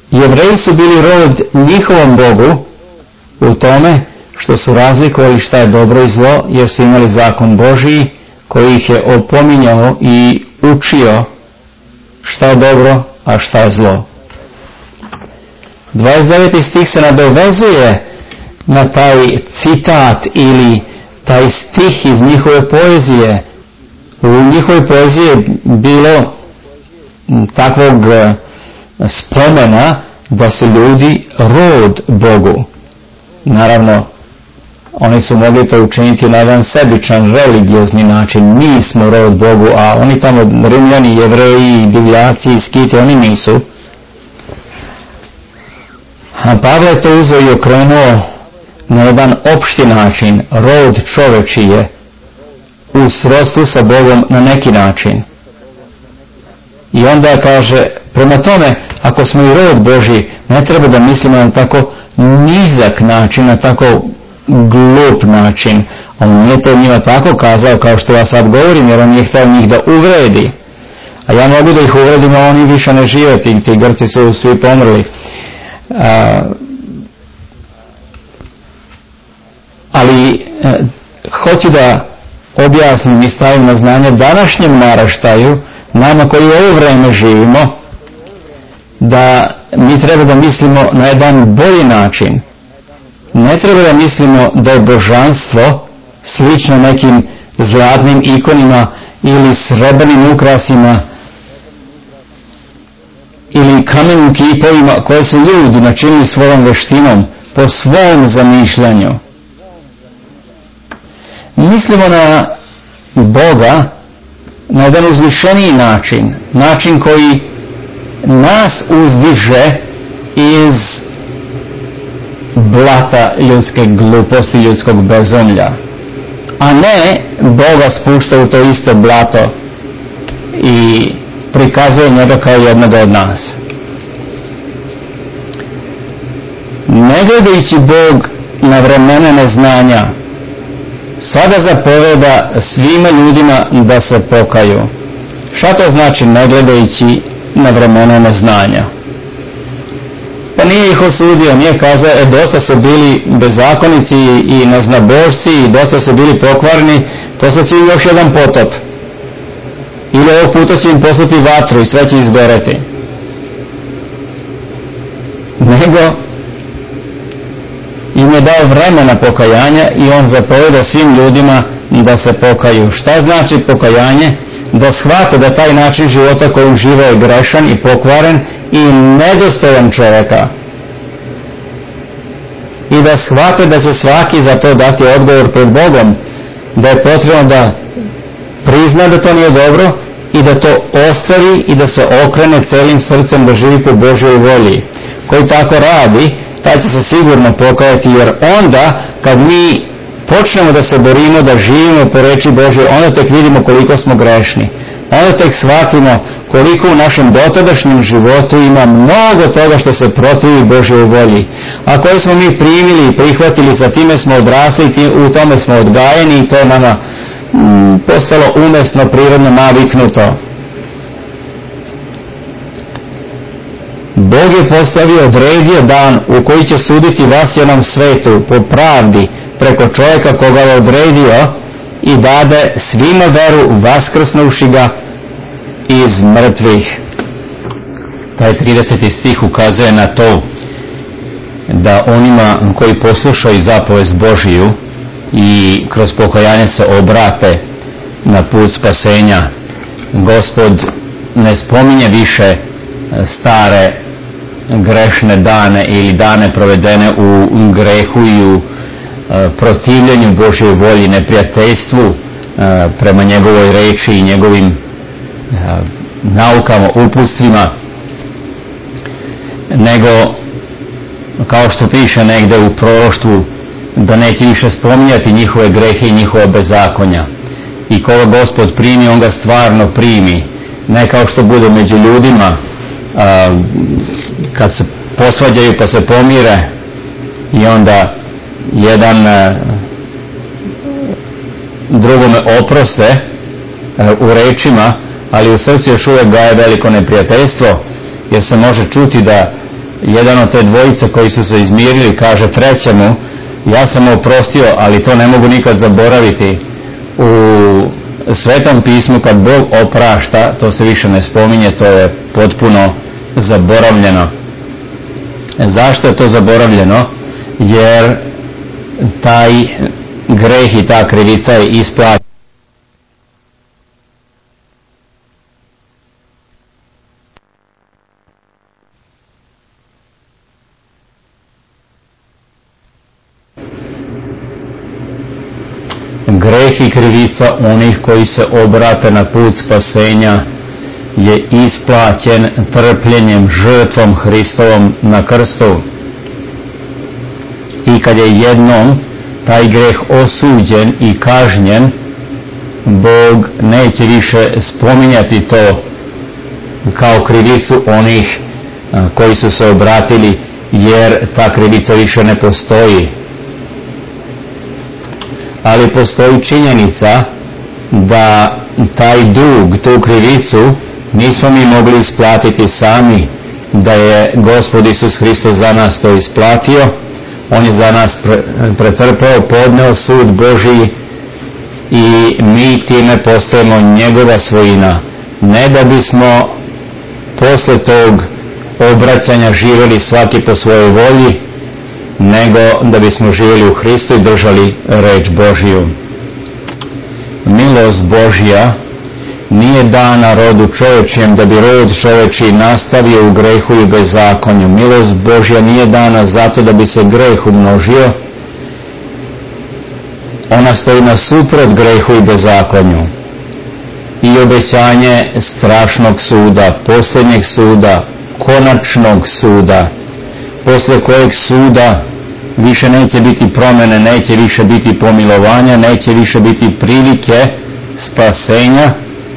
Jevreji su bili rod njihovom Bogu u tome što su razlikovali šta je dobro i zlo, jer su imali zakon Božiji koji ih je opominjao i učio šta je dobro, a šta je zlo. dvadeset deveti stih se nadovezuje na taj citat ili taj stih iz njihove poezije. U njihovoj poeziji je bilo takvog spomena da su ljudi rod Bogu. Naravno, oni su mogli to učiniti na jedan sebičan, religiozni način. Mi smo rod Bogu, a oni tamo, Rimljani, Jevreji, divljaci, Skiti, oni nisu. A Pavle je to uzeo i okrenuo na jedan opšti način. Rod čovečiji je u srodstvu sa Bogom na neki način. I onda kaže, prema tome, ako smo i rod Božji, ne treba da mislimo na tako nizak način, na tako glup način. On nije to njima tako kazao kao što ja sad govorim, jer on je htio njih da uvredi. A ja mogu da ih uvredim, a oni više ne žive, ti, ti Grci su svi pomrli. A, ali a, hoću da objasnim i stavim na znanje današnjem naraštaju, nama koji u ovo vreme živimo, da mi treba da mislimo na jedan bolji način. Ne treba da mislimo da je božanstvo slično nekim zlatnim ikonima ili srebrnim ukrasima ili kamenim kipovima koje su ljudi načinili svojom veštinom po svom zamišljanju. Mislimo na Boga na jedan uzvišeniji način, način koji nas uzdiže iz blata ljudske gluposti, ljudskog bezumlja, a ne Boga spušta u to isto blato i prikazuje njega kao jednog od nas. Ne gledajući Bog na vremena neznanja, sada zapoveda svima ljudima da se pokaju. Šta to znači ne gledajući na vremena neznanja? Pa nije ih osudio, nije kazao, e dosta su bili bezakonici i neznabošci i dosta su bili pokvarni, poslat će im još jedan potop. Ili ovog puta će im poslati vatru i sve će izgoreti. Nego im je dao vremena pokajanja i on zapoveda svim ljudima da se pokaju. Šta znači pokajanje? Da shvate da taj način života kojim žive je grešan i pokvaren i nedostojan čovjeka. I da shvate da će svaki za to dati odgovor pred Bogom, da je potrebno da prizna da to nije dobro i da to ostavi i da se okrene celim srcem da živi po Božjoj volji. Koji tako radi, taj će se sigurno pokajati, jer onda kad mi počnemo da se borimo, da živimo po reči Božje, onda tek vidimo koliko smo grešni. Onda tek shvatimo koliko u našem dotadašnjem životu ima mnogo toga što se protivi Božjoj volji. A koje smo mi primili i prihvatili, sa time smo odrasli, u tome smo odgajeni i to je nama mm, postalo umesno, prirodno, naviknuto. Bog je postavio, odredio dan u koji će suditi vas i onom svetu po pravdi preko čovjeka koga je odredio i dade svima veru vaskrsnuvši ga iz mrtvih. Taj trideseti stih ukazuje na to da onima koji poslušaju zapovest Božiju i kroz pokajanje se obrate na put spasenja, Gospod ne spominje više stare grešne dane ili dane provedene u grehu i u protivljenju Božjoj volji, neprijateljstvu prema njegovoj reči i njegovim naukama, uputstvima, nego kao što piše negde u proroštvu da neće više spominjati njihove grehe i njihove bezakonja. I koga Gospod primi, on ga stvarno primi, ne kao što bude među ljudima a, kad se posvađaju pa se pomire i onda jedan a, drugome oproste a, u rečima, ali u srcu još uvijek gaje veliko neprijateljstvo, jer se može čuti da jedan od te dvojice koji su se izmirili kaže trećemu, ja sam oprostio, ali to ne mogu nikad zaboraviti. U Svetom pismu kad Bog oprašta, to se više ne spominje, to je potpuno zaboravljeno. Zašto je to zaboravljeno? Jer taj greh i ta krivica je isplaćena. Greh i krivica onih koji se obrate na put spasenja je isplaćen trpljenjem, žrtvom Hristovom na krstu. I kad je jednom taj greh osuđen i kažnjen, Bog neće više spominjati to kao krivicu onih koji su se obratili, jer ta krivica više ne postoji. Ali postoji činjenica da taj dug, tu krivicu nismo mi mogli isplatiti sami, da je Gospod Isus Hristos za nas to isplatio. On je za nas pretrpeo, podneo sud Božiji i mi time postajemo njegova svojina. Ne da bismo posle tog obraćanja živjeli svaki po svojoj volji, nego da bismo živjeli u Hristu i držali reč Božiju. Milost Božja nije dana rodu čovječjem da bi rod čovječiji nastavio u grehu i bezakonju. Milost Božja nije dana zato da bi se greh umnožio. Ona stoji nasuprot grehu i bezakonju. I obećanje strašnog suda, posljednjeg suda, konačnog suda, posle kojeg suda više neće biti promjene, neće više biti pomilovanja, neće više biti prilike spasenja.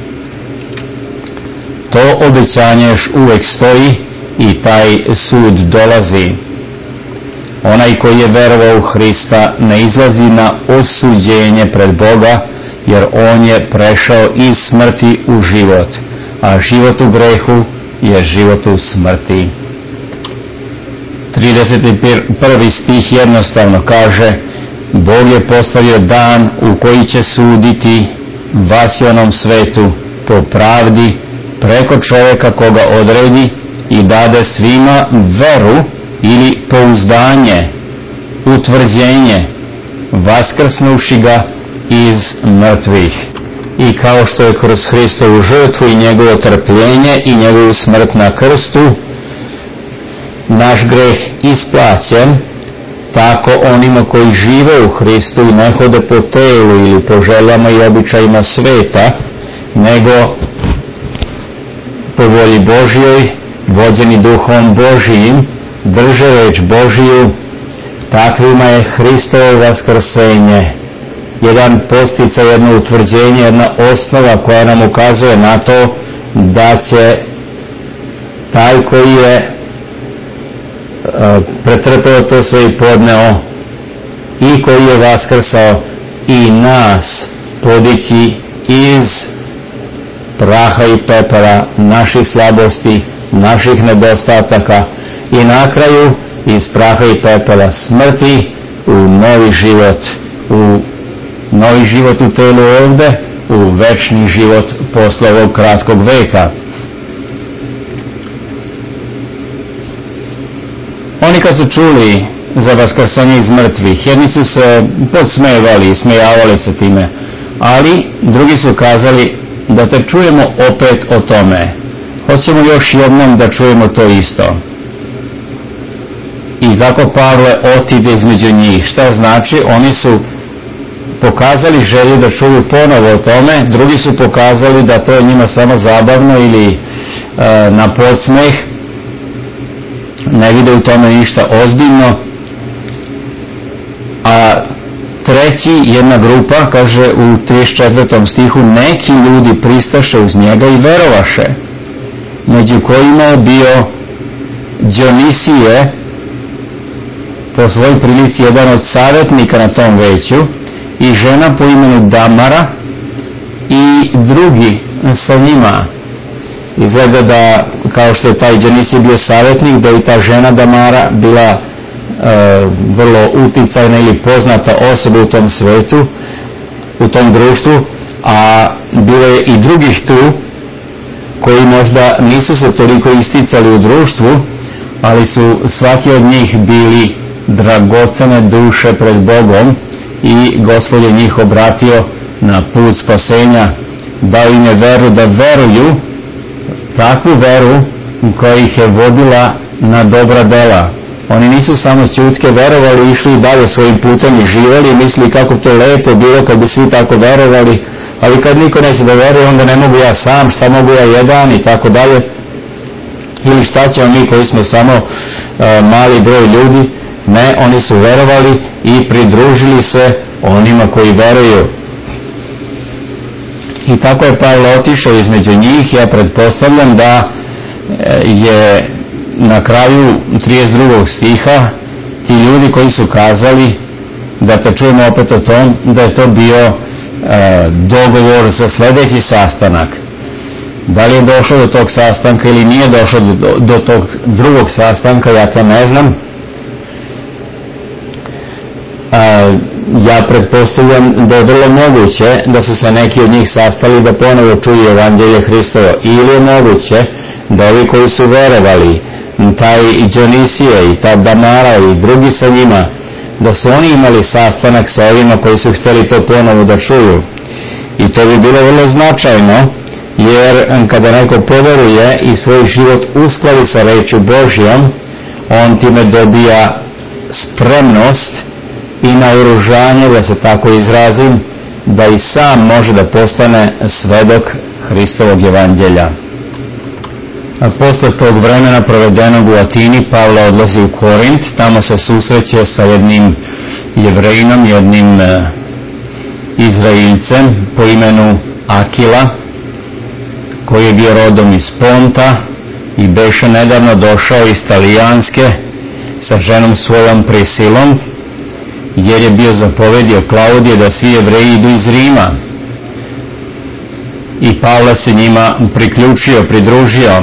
To obećanje još uvijek stoji i taj sud dolazi. Onaj koji je verovao u Hrista ne izlazi na osuđenje pred Boga, jer on je prešao iz smrti u život, a život u grehu je život u smrti. trideset prvi stih jednostavno kaže: Bog je postavio dan u koji će suditi vasjonom svetu po pravdi preko čovjeka koga odredi i dade svima veru ili pouzdanje, utvrđenje, vaskrsnuši ga iz mrtvih. I kao što je kroz Hristovu žrtvu i njegovo trpljenje i njegovu smrt na krstu naš greh isplaćen, tako onima koji žive u Hristu i ne hode po telu ili po željama i običajima sveta, nego po volji Božjoj, vođeni duhom Božijim, drže reč Božiju, takvima je Hristovo vaskrsenje jedan posticaj, jedno utvrđenje, jedna osnova koja nam ukazuje na to da će taj koji je pretrpeo to sve i podneo i koji je vaskrsao i nas podići iz praha i pepela naših slabosti, naših nedostataka i na kraju iz praha i pepela smrti u novi život, u novi život u telu ovde, u večni život posle ovog kratkog veka. Oni kad su čuli za vaskrsenje iz mrtvih, jedni su se podsmevali i smejavali se time, ali drugi su kazali da te čujemo opet o tome. Hoćemo još jednom da čujemo to isto. I tako Pavle otide između njih. Šta znači? Oni su pokazali želju da čuju ponovo o tome, drugi su pokazali da to je njima samo zabavno ili e, na podsmeh, ne vide u tome ništa ozbiljno. A treći, jedna grupa, kaže u trideset četvrtom stihu, neki ljudi pristaše uz njega i verovaše, među kojima je bio Dionisije, po svojoj prilici jedan od savjetnika na tom veću, i žena po imenu Damara i drugi sa njima. Izgleda da, kao što je taj Dionisije bio savjetnik, da je i ta žena Damara bila e, vrlo uticajna ili poznata osoba u tom svetu, u tom društvu, a bilo je i drugih tu koji možda nisu se toliko isticali u društvu, ali su svaki od njih bili dragocene duše pred Bogom i Gospod je njih obratio na put spasenja, dao im je veru da veruju, takvu veru koja ih je vodila na dobra dela. Oni nisu samo ćutke verovali i išli dalje svojim putem i živjeli i mislili kako to lepo bilo kad bi svi tako verovali, ali kad niko neće da veruje, onda ne mogu ja sam, šta mogu ja jedan i tako dalje. Ili šta ćemo mi koji smo samo e, mali broj ljudi? Ne, oni su verovali i pridružili se onima koji veruju. I tako je Pavle otišao između njih. Ja pretpostavljam da je na kraju trideset drugog stiha ti ljudi koji su kazali, da te čujemo opet o tom, da je to bio e, dogovor za sljedeći sastanak. Da li je došlo do tog sastanka ili nije došlo do, do tog drugog sastanka, ja to ne znam. A, ja pretpostavljam da je vrlo moguće da su se neki od njih sastali da ponovo čuju evanđelje Hristovo, ili je moguće da ovi koji su verovali, taj Dionisije i ta Damara i drugi sa njima, da su oni imali sastanak sa ovima koji su htjeli to ponovo da čuju. I to bi bilo vrlo značajno, jer kada neko poveruje i svoj život uskladi sa rečju Božjom, on time dobija spremnost i naoružanje, da se tako izrazim, da i sam može da postane svedok Hristovog evanđelja. A posle tog vremena provedenog u Atini, Pavle odlazi u Korint, tamo se susreće sa jednim Jevrejinom, jednim e, Izraelcem po imenu Akila, koji je bio rodom iz Ponta i beše nedavno došao iz Talijanske sa ženom svojom Prisilom, jer je bio zapovedio Klaudije da svi Jevreji idu iz Rima. I Pavle se njima priključio, pridružio.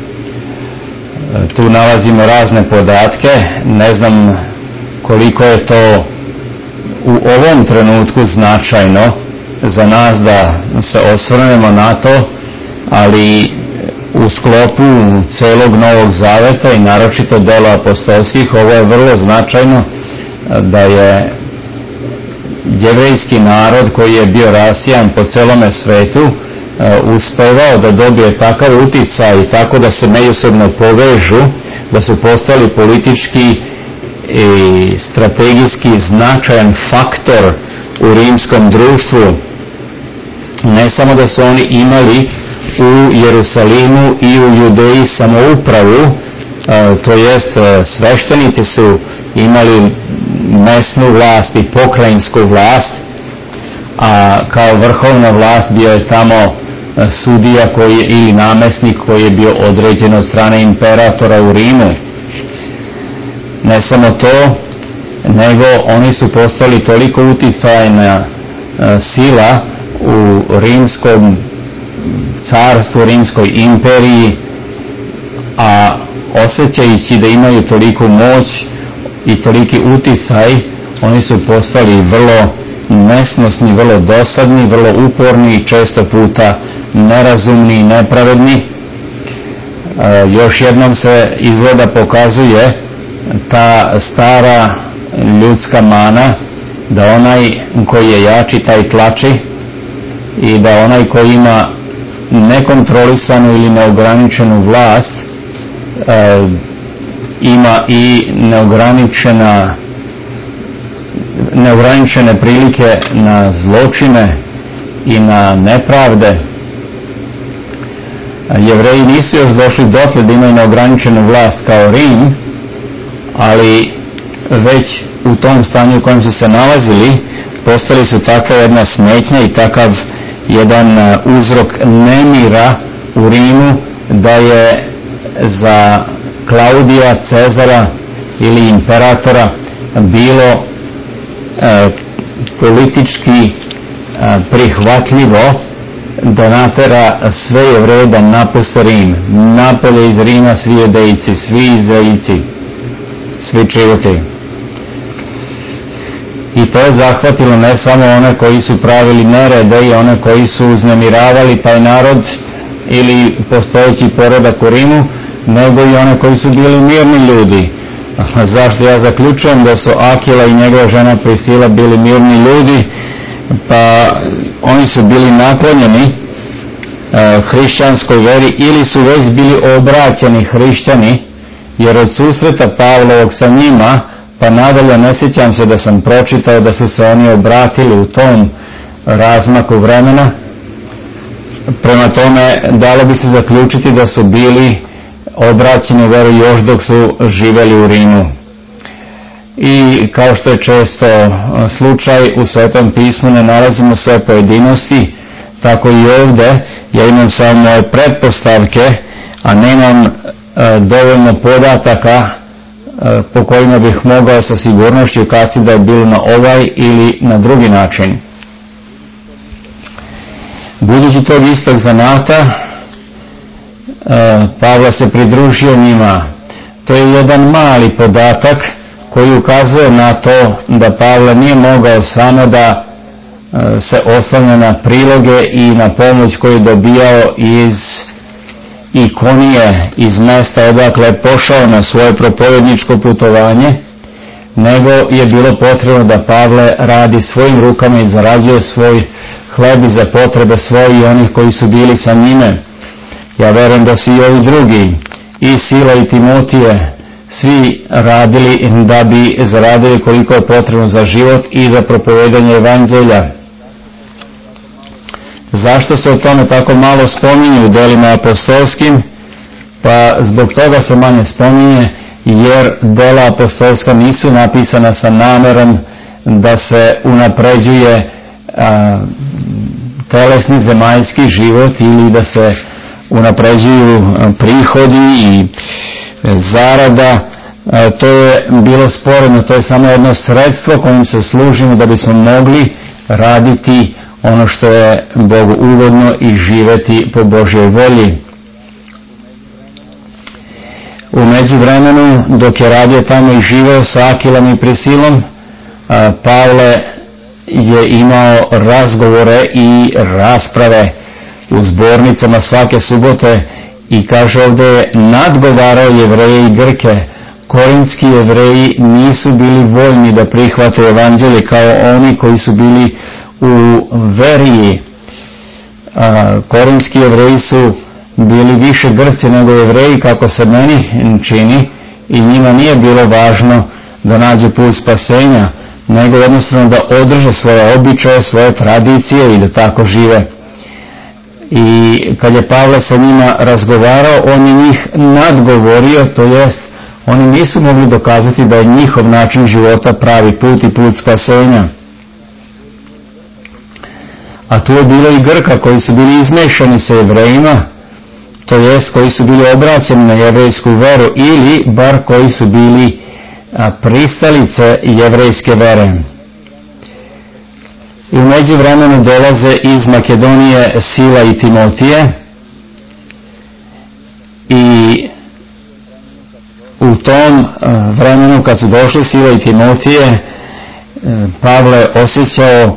Tu nalazimo razne podatke, ne znam koliko je to u ovom trenutku značajno za nas da se osvrnemo na to, ali u sklopu celog Novog Zaveta i naročito dela apostolskih, ovo je vrlo značajno, da je jevrejski narod koji je bio rasijan po celome svetu uspevao da dobije takav uticaj i tako da se međusobno povežu, da su postali politički i strategijski značajan faktor u rimskom društvu. Ne samo da su oni imali u Jerusalimu i u Judeji samoupravu, to jest sveštenici su imali mesnu vlast i pokrajinsku vlast, a kao vrhovna vlast bio je tamo sudija koji, ili namesnik koji je bio određen od strane imperatora u Rimu. Ne samo to, nego oni su postali toliko uticajna sila u rimskom carstvu, rimskoj imperiji, a osjećajući da imaju toliku moć i toliki uticaj, oni su postali vrlo nesnosni, vrlo dosadni, vrlo uporni i često puta nerazumni i nepravedni. E, još jednom se izgleda pokazuje ta stara ljudska mana, da onaj koji je jači taj tlači i da onaj koji ima nekontrolisanu ili neograničenu vlast e, ima i neograničena neograničene prilike na zločine i na nepravde. Jevreji nisu još došli dotle da imaju neograničenu vlast kao Rim, ali već u tom stanju u kojem su se nalazili postali su takva jedna smetnja i takav jedan uzrok nemira u Rimu, da je za Klaudija, Cezara ili imperatora bilo e, politički e, prihvatljivo da natera sve Jevreje da napuste Rim. Napolje iz Rima svi Judejci, svi Izraelci, svi čivuti. I to je zahvatilo ne samo one koji su pravili nerede i one koji su uznemiravali taj narod ili postojeći poredak u Rimu, nego i one koji su bili mirni ljudi. Zašto ja zaključujem da su Akila i njegova žena Prisila bili mirni ljudi? Pa oni su bili naklonjeni e, hrišćanskoj veri ili su već bili obraćeni hrišćani, jer od susreta Pavlovog sa njima pa nadalje ne sjećam se da sam pročitao da su se oni obratili u tom razmaku vremena. Prema tome dalo bi se zaključiti da su bili obraćeni veri još dok su živjeli u Rimu. I kao što je često slučaj u Svetom pismu ne nalazimo sve pojedinosti, tako i ovdje ja imam samo moje pretpostavke, a nemam e, dovoljno podataka e, po kojima bih mogao sa sigurnošću kazati da je bilo na ovaj ili na drugi način. Budući tog istog zanata, e, Pavle se pridružio njima. To je jedan mali podatak koji ukazuje na to da Pavle nije mogao samo da e, se oslanja na priloge i na pomoć koju je dobijao iz Ikonije, iz mesta odakle je pošao na svoje propovedničko putovanje, nego je bilo potrebno da Pavle radi svojim rukama i zarađuje svoj hleb za potrebe svoje i onih koji su bili sa njime. Ja verujem da su i ovi drugi, i Sila i Timotije, svi radili da bi zaradili koliko je potrebno za život i za propovedanje evanđelja. Zašto se o tome tako malo spominje u delima apostolskim? Pa zbog toga se manje spominje, jer dela apostolska nisu napisana sa namerom da se unapređuje a, telesni zemaljski život ili da se unapređuju prihodi i zarada. E, to je bilo sporedno, to je samo jedno sredstvo kojim se služimo da bismo mogli raditi ono što je Bogu ugodno i živjeti po Božjoj volji. U međuvremenu, dok je radio tamo i živeo sa Akilom i Prisilom, Pavle je imao razgovore i rasprave u zbornicama svake subote i kaže ovdje je nadgovarao Jevreje i Grke. Korintski Jevreji nisu bili voljni da prihvate evanđelje kao oni koji su bili u veriji. Korintski Jevreji su bili više Grci nego Jevreji, kako se meni čini, i njima nije bilo važno da nađu put spasenja, nego jednostavno da održe svoje običaje, svoje tradicije i da tako žive. I kad je Pavle sa njima razgovarao, on je njih nadgovorio, to jest oni nisu mogli dokazati da je njihov način života pravi put i put spasenja. A tu je bilo i Grka koji su bili izmešani sa Jevrejima, to jest koji su bili obraćeni na jevrejsku veru ili bar koji su bili a, pristalice jevrejske vere. I u međuvremenu dolaze iz Makedonije Sila i Timotije i u tom a, vremenu kad su došli Sila i Timotije, a, Pavle osjećao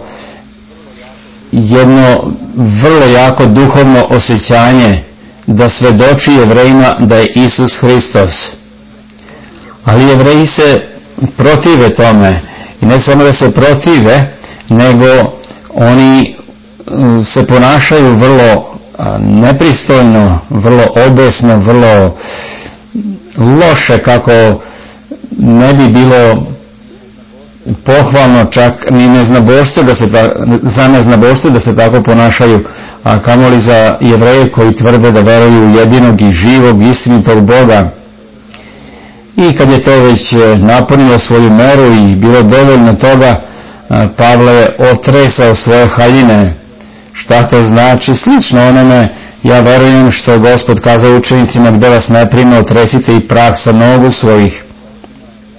jedno vrlo jako duhovno osjećanje da svedoči Jevrejima da je Isus Hristos. Ali Jevreji se protive tome i ne samo da se protive, nego oni se ponašaju vrlo nepristojno, vrlo obesno, vrlo loše, kako ne bi bilo pohvalno čak ni neznabošce da se ta, za neznabošce da se tako ponašaju, a kamoli za Jevreje koji tvrde da veruju u jedinog i živog istinitog Boga. I kad je to već napunilo svoju meru i bilo dovoljno toga, Pavle je otresao svoje haljine. Šta to znači? Slično onome, ja verujem što Gospod kazao učenicima, gdje vas ne prime, otresite i prah sa nogu svojih.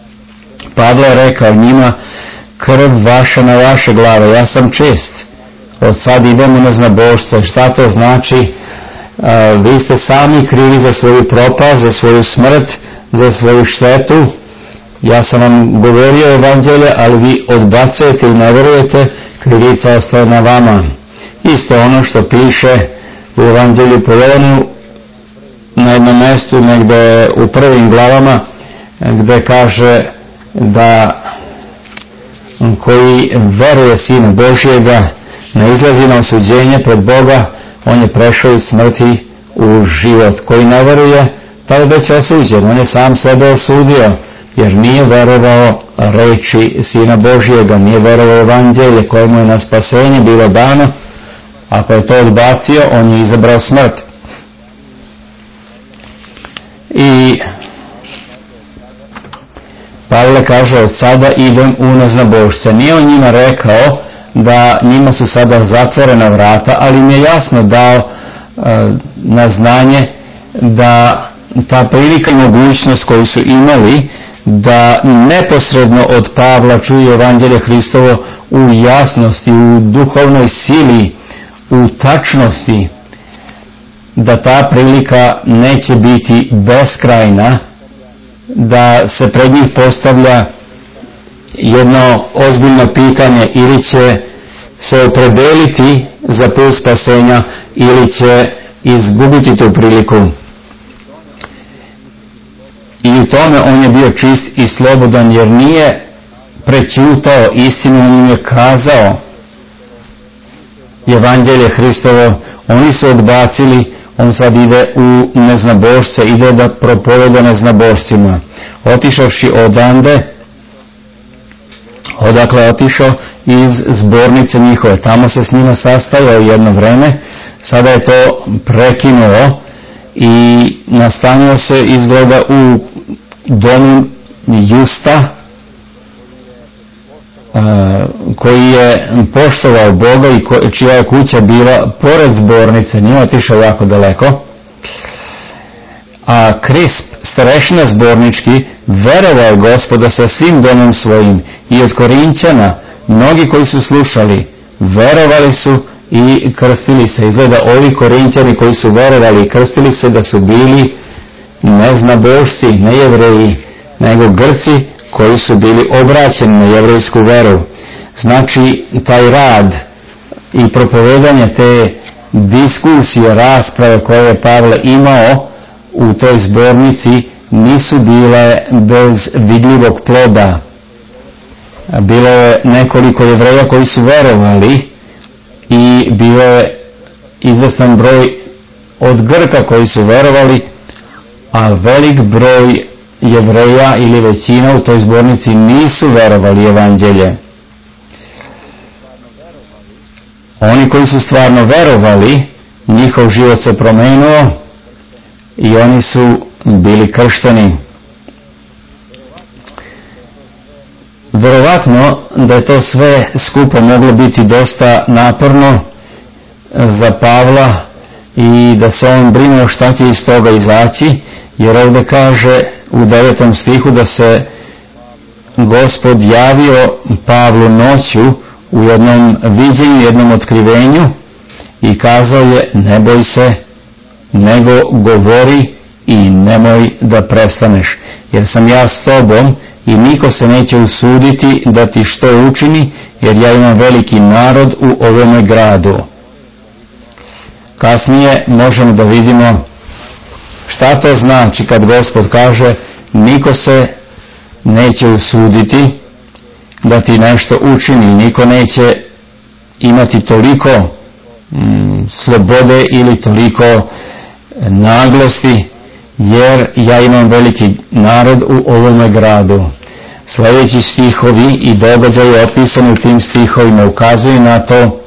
Pavle je rekao njima, krv vaša na vaše glave, ja sam čist. od sad idemo na znabošce. Šta to znači? A, vi ste sami krivi za svoju propast, za svoju smrt, za svoju štetu. Ja sam vam govorio evanđelje, ali vi odbacujete i ne vjerujete, krivica ostaje na vama. Isto ono što piše u evanđelju po Jovanu na jednom mjestu, negdje u prvim glavama, gdje kaže da koji veruje Sinu Božjega ne izlazi na osuđenje pred Boga, on je prešao iz smrti u život. Koji ne veruje, taj je već osuđen, on je sam sebe osudio, jer nije verovao reči Sina Božjega, nije verovao evanđelje kojemu je na spasenje bilo dano. Ako je to odbacio, on je izabrao smrt. I Pavle kaže, od sada idem u naznabošce. Nije on njima rekao da njima su sada zatvorena vrata, ali im je jasno dao e, na znanje da ta prilika i mogućnost koju su imali da neposredno od Pavla čuju evanđelje Hristovo u jasnosti, u duhovnoj sili, u tačnosti, da ta prilika neće biti beskrajna, da se pred njih postavlja jedno ozbiljno pitanje, ili će se opredeliti za put spasenja ili će izgubiti tu priliku. I u tome on je bio čist i slobodan, jer nije prećutao istinu, on im je kazao evanđelje Hristovo. Oni su odbacili, on sad ide u neznabošce, ide da propoveda neznabošcima. Otišavši odande, odakle je otišao, iz zbornice njihove, tamo se s njima sastajao jedno vreme, sada je to prekinuo i nastanio se izgleda u domu Justa, koji je poštovao Boga i čija je kuća bila pored zbornice, nije otišao jako daleko. A Krisp, starešina zbornički, verovao je Gospoda sa svim domom svojim, i od Korinćana mnogi koji su slušali verovali su i krstili se. Izgleda ovi Korinćani koji su verovali i krstili se da su bili neznabošci, ne Jevreji, nego Grci koji su bili obraćeni na jevrejsku veru. Znači, taj rad i propovedanje te diskusije, rasprave koje je Pavle imao u toj zbornici nisu bile bez vidljivog ploda. Bilo je nekoliko Jevreja koji su verovali i bio je izvestan broj od Grka koji su verovali, a velik broj Jevreja ili većina u toj zbornici nisu verovali evanđelje. Oni koji su stvarno verovali, njihov život se promenio i oni su bili kršteni. Verovatno da je to sve skupo moglo biti dosta naporno za Pavla i da se on brinuo šta će iz toga izaći, jer ovdje kaže u devetom stihu da se Gospod javio Pavlu noću u jednom viđenju, jednom otkrivenju i kazao je, ne boj se, nego govori i nemoj da prestaneš, jer sam ja s tobom i niko se neće usuditi da ti što učini, jer ja imam veliki narod u ovome gradu. Kasnije možemo da vidimo šta to znači kad Gospod kaže niko se neće usuditi da ti nešto učini, niko neće imati toliko mm, slobode ili toliko naglosti, jer ja imam veliki narod u ovome gradu. Sljedeći stihovi i događaji opisani u tim stihovima ukazuju na to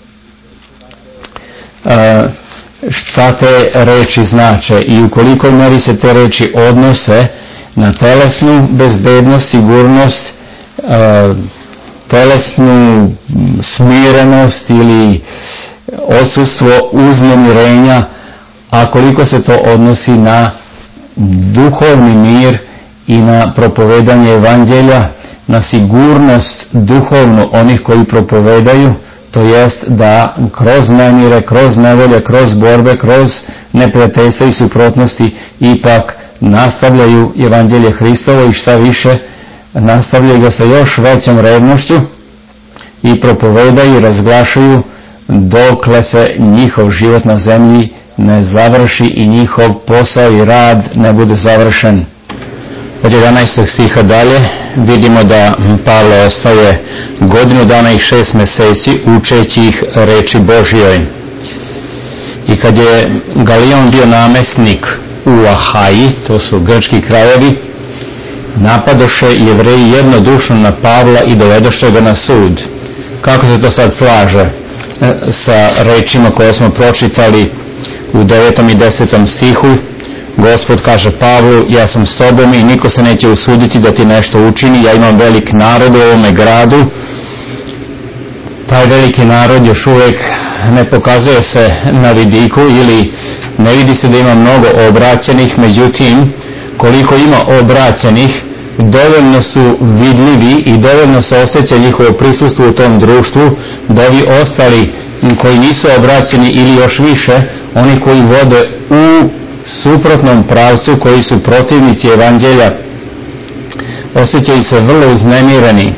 a, šta te reči znače i u kolikoj meri se te reči odnose na telesnu bezbednost, sigurnost, a, telesnu smirenost ili odsustvo uznemirenja, a koliko se to odnosi na duhovni mir i na propovedanje evanđelja, na sigurnost duhovnu onih koji propovedaju, to jest da kroz nemire, kroz nevolje, kroz borbe, kroz neprijateljstva i suprotnosti ipak nastavljaju evanđelje Hristovo i šta više, nastavljaju ga sa još većom revnošću i propovedaju i razglašuju dokle se njihov život na zemlji ne završi i njihov posao i rad ne bude završen. Od jedanaestog stiha dalje vidimo da Pavle ostaje godinu dana i šest mjeseci učeći ih reči Božjoj. I kad je Galion bio namjesnik u Ahaji, to su grčki krajevi, napadoše Jevreji jednodušno na Pavla i dovedoše ga na sud. Kako se to sad slaže sa rečima koje smo pročitali u devetom i desetom stihu? Gospod kaže Pavlu, ja sam s tobom i niko se neće usuditi da ti nešto učini, ja imam velik narod u ovome gradu. Taj veliki narod još uvijek ne pokazuje se na vidiku ili ne vidi se da ima mnogo obraćenih, međutim koliko ima obraćenih dovoljno su vidljivi i dovoljno se osjeća njihovo prisustvo u tom društvu da ovi ostali koji nisu obraćeni ili još više oni koji vode u suprotnom pravcu, koji su protivnici evanđelja, osjećaju se vrlo uznemireni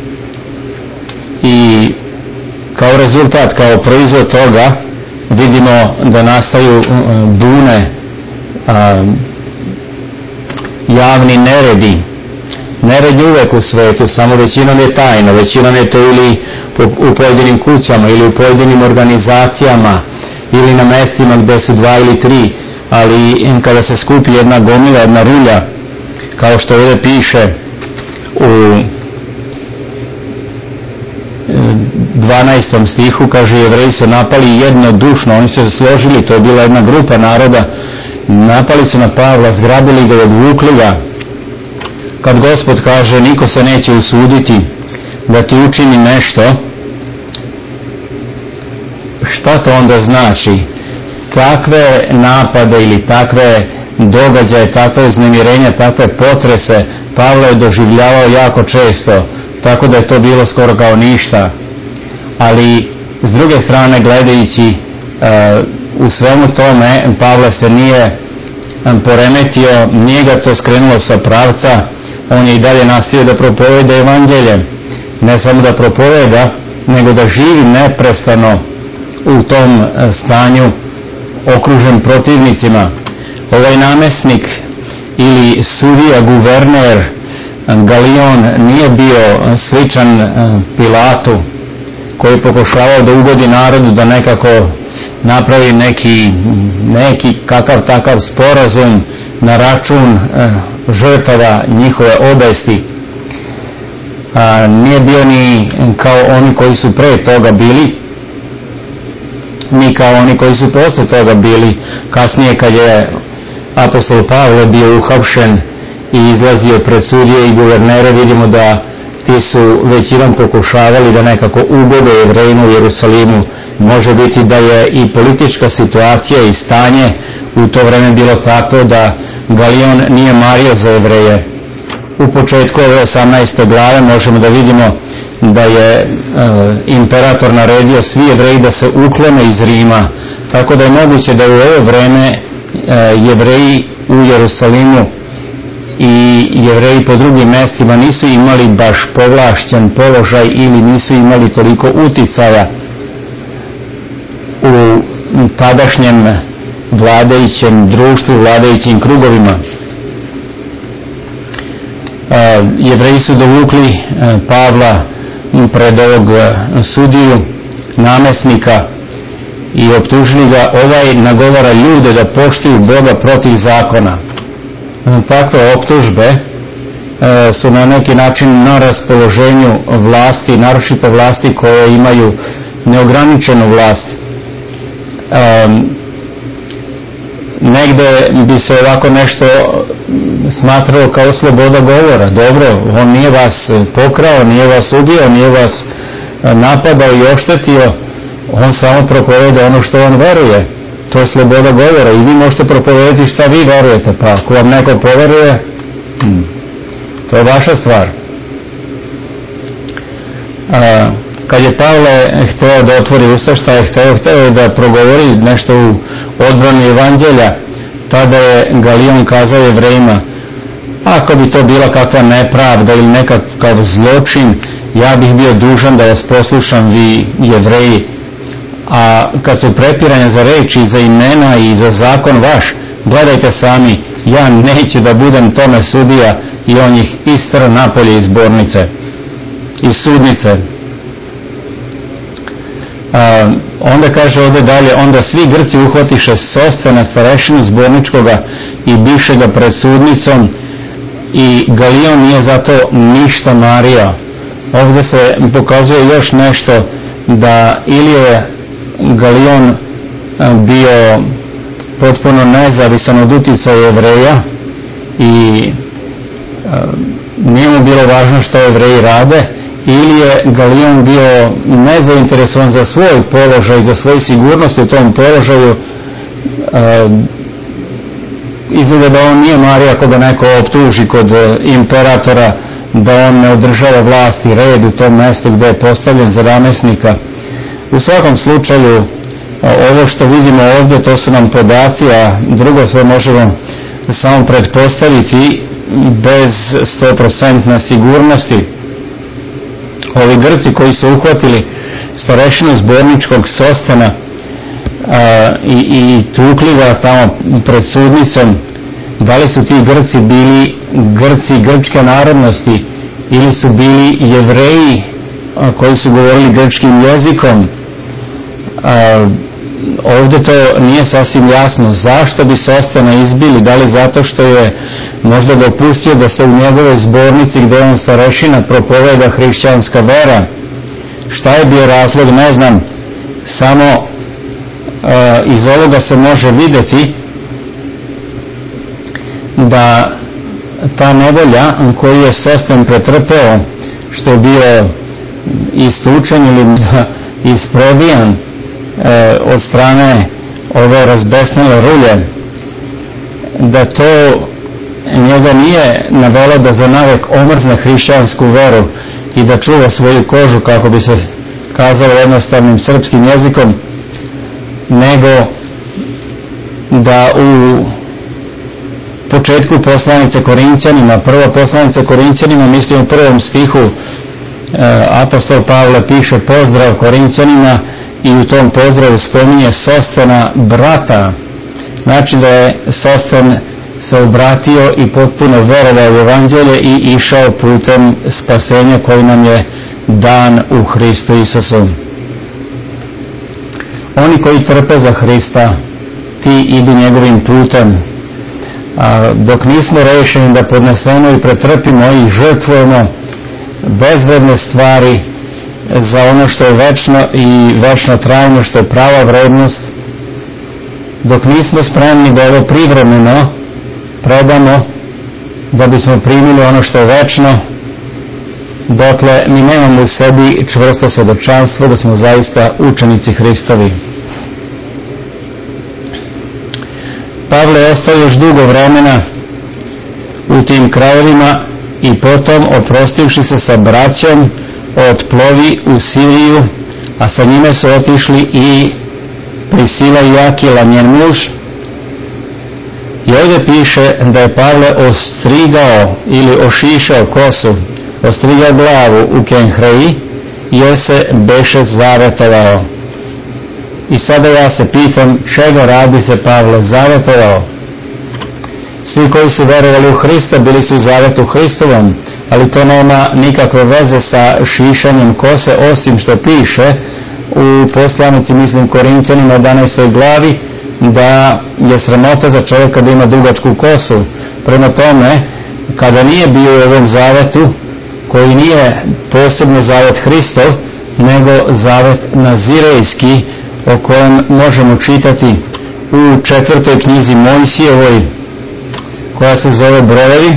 i kao rezultat, kao proizvod toga vidimo da nastaju bune, javni neredi. Nered je uvek u svetu, samo većinom je tajno, većinom je to ili u pojedinim kućama ili u pojedinim organizacijama ili na mestima gdje su dva ili tri, ali kada se skupi jedna gomila, jedna rulja, kao što ovdje piše u dvanaestom stihu, kaže Jevreji se napali jednodušno, oni se složili, to je bila jedna grupa naroda, napali se na Pavla, zgrabili ga i odvukli ga. Kad Gospod kaže niko se neće usuditi da ti učini nešto, šta to onda znači? Takve napade ili takve događaje, takve uznemirenja, takve potrese Pavle je doživljavao jako često, tako da je to bilo skoro kao ništa. Ali s druge strane gledajući uh, u svemu tome Pavle se nije um, poremetio, nije ga to skrenulo sa pravca, on je i dalje nastavio da propoveda evanđelje, ne samo da propoveda, nego da živi neprestano u tom uh, stanju okružen protivnicima. Ovaj namjesnik ili sudija, guverner Galion nije bio sličan Pilatu koji pokušavao da ugodi narodu, da nekako napravi neki, neki kakav takav sporazum na račun žrtava njihove obesti. A, nije bio ni kao oni koji su pre toga bili, ni kao oni koji su posle toga bili. Kasnije kad je apostol Pavle bio uhapšen i izlazio pred sudije i guvernere, vidimo da ti su većinom pokušavali da nekako ugode Jevrejima u Jerusalimu. Može biti da je i politička situacija i stanje u to vreme bilo tako da Galion nije mario za Jevreje. U početku ove osamnaeste glave možemo da vidimo da je e, imperator naredio svi Jevreji da se uklone iz Rima, tako da je moguće da u ovo vreme e, Jevreji u Jerusalimu i Jevreji po drugim mjestima nisu imali baš povlašćen položaj ili nisu imali toliko uticaja u tadašnjem vladajućem društvu, vladajućim krugovima. E, Jevreji su dovukli e, Pavla pred ovog sudiju, namjesnika, i optužili ga, ovaj nagovara ljude da poštuju Boga protiv zakona. Takve optužbe e, su na neki način na raspoloženju vlasti, naročito vlasti koje imaju neograničenu vlast. E, negde bi se ovako nešto smatralo kao sloboda govora. Dobro, on nije vas pokrao, nije vas ubio, nije vas napadao i oštetio, on samo propoveda ono što on veruje. To je sloboda govora i vi možete propovedati šta vi verujete, pa ako vam neko poveruje, hmm, to je vaša stvar. A, kad je Pavle hteo da otvori usta, šta je hteo? Hteo je da progovori nešto u odbrani evanđelja. Tada je Galion kazao Jevrejima, ako bi to bila kakva nepravda ili nekakav zločin, ja bih bio dužan da vas poslušam, vi Jevreji. A kad su prepiranja za reči, za imena i za zakon vaš, gledajte sami, ja neću da budem tome sudija. I on ih istero napolje iz zbornice, iz sudnice. A, onda kaže ovdje dalje, onda svi Grci uhvatiše Sostena, starešinu zborničkoga, i biše ga pred sudnicom, i Galion nije zato ništa mario. Ovdje se pokazuje još nešto, da ili je Galion bio potpuno nezavisan od utjecaja Jevreja i nije mu bilo važno što Jevreji rade, ili je Galion bio nezainteresovan za svoj položaj, za svoju sigurnost u tom položaju. Izgleda da on nije mario ako ga neko optuži kod imperatora da on ne održava vlast i red u tom mjestu gdje je postavljen za namjesnika. U svakom slučaju, ovo što vidimo ovdje, to su nam podaci, a drugo sve možemo samo pretpostaviti bez sto posto sigurnosti. Ovi Grci koji su uhvatili starešinu zborničkog Sostena a, i, i tukli ga tamo pred sudnicom, da li su ti Grci bili Grci grčke narodnosti ili su bili Jevreji a, koji su govorili grčkim jezikom? A, ovdje to nije sasvim jasno. Zašto bi Sostena izbili? Da li zato što je možda dopustio da se u njegovoj zbornici gdje je on starešina propoveda hrišćanska vera? Šta je bio razlog? Ne znam. Samo e, iz ovoga se može vidjeti da ta nevolja koju je Sosten pretrpeo, što je bio istučen ili isprobijan e, od strane ove razbesnele rulje, da to njega nije navelo da za navek omrzne hrišćansku veru i da čuva svoju kožu, kako bi se kazalo jednostavnim srpskim jezikom, nego da u početku poslanice Korinćanima, prva poslanica Korinćanima, mislim u prvom stihu, apostol Pavle piše pozdrav Korinćanima i u tom pozdravu spominje Sostena, brata. Znači da je Sosten se obratio i potpuno verovao u evanđelje i išao putem spasenja koji nam je dan u Hristu Isusu. Oni koji trpe za Hrista, ti idu njegovim putem. A dok nismo rešeni da podnesemo i pretrpimo i žrtvujemo bezvredne stvari za ono što je večno i večno trajno, što je prava vrednost, dok nismo spremni da ovo privremeno predamo da bismo primili ono što je večno, dotle mi nemamo u sebi čvrsto svjedočanstvo da smo zaista učenici Hristovi. Pavle je ostao još dugo vremena u tim krajevima i potom, oprostivši se sa braćom, otplovi u Siriju, a sa njime su otišli i Prisila i Akila, njen muž. I ovdje piše da je Pavle ostrigao ili ošišao kosu, ostrigao glavu u Kenhreji, jer se beše zavetovao. I sada ja se pitam, čega radi se Pavle zavetovao? Svi koji su verovali u Hrista bili su u zavetu Hristovom, ali to nema nikakve veze sa šišanjem kose, osim što piše u poslanici, mislim, Korinćanima jedanaestoj glavi, da je sramota za čovjeka da ima dugačku kosu. Prema tome, kada nije bio u ovom zavetu, koji nije posebno zavet Hristov, nego zavet nazirejski, o kojem možemo čitati u četvrtoj knjizi Mojsijevoj, koja se zove Brojevi,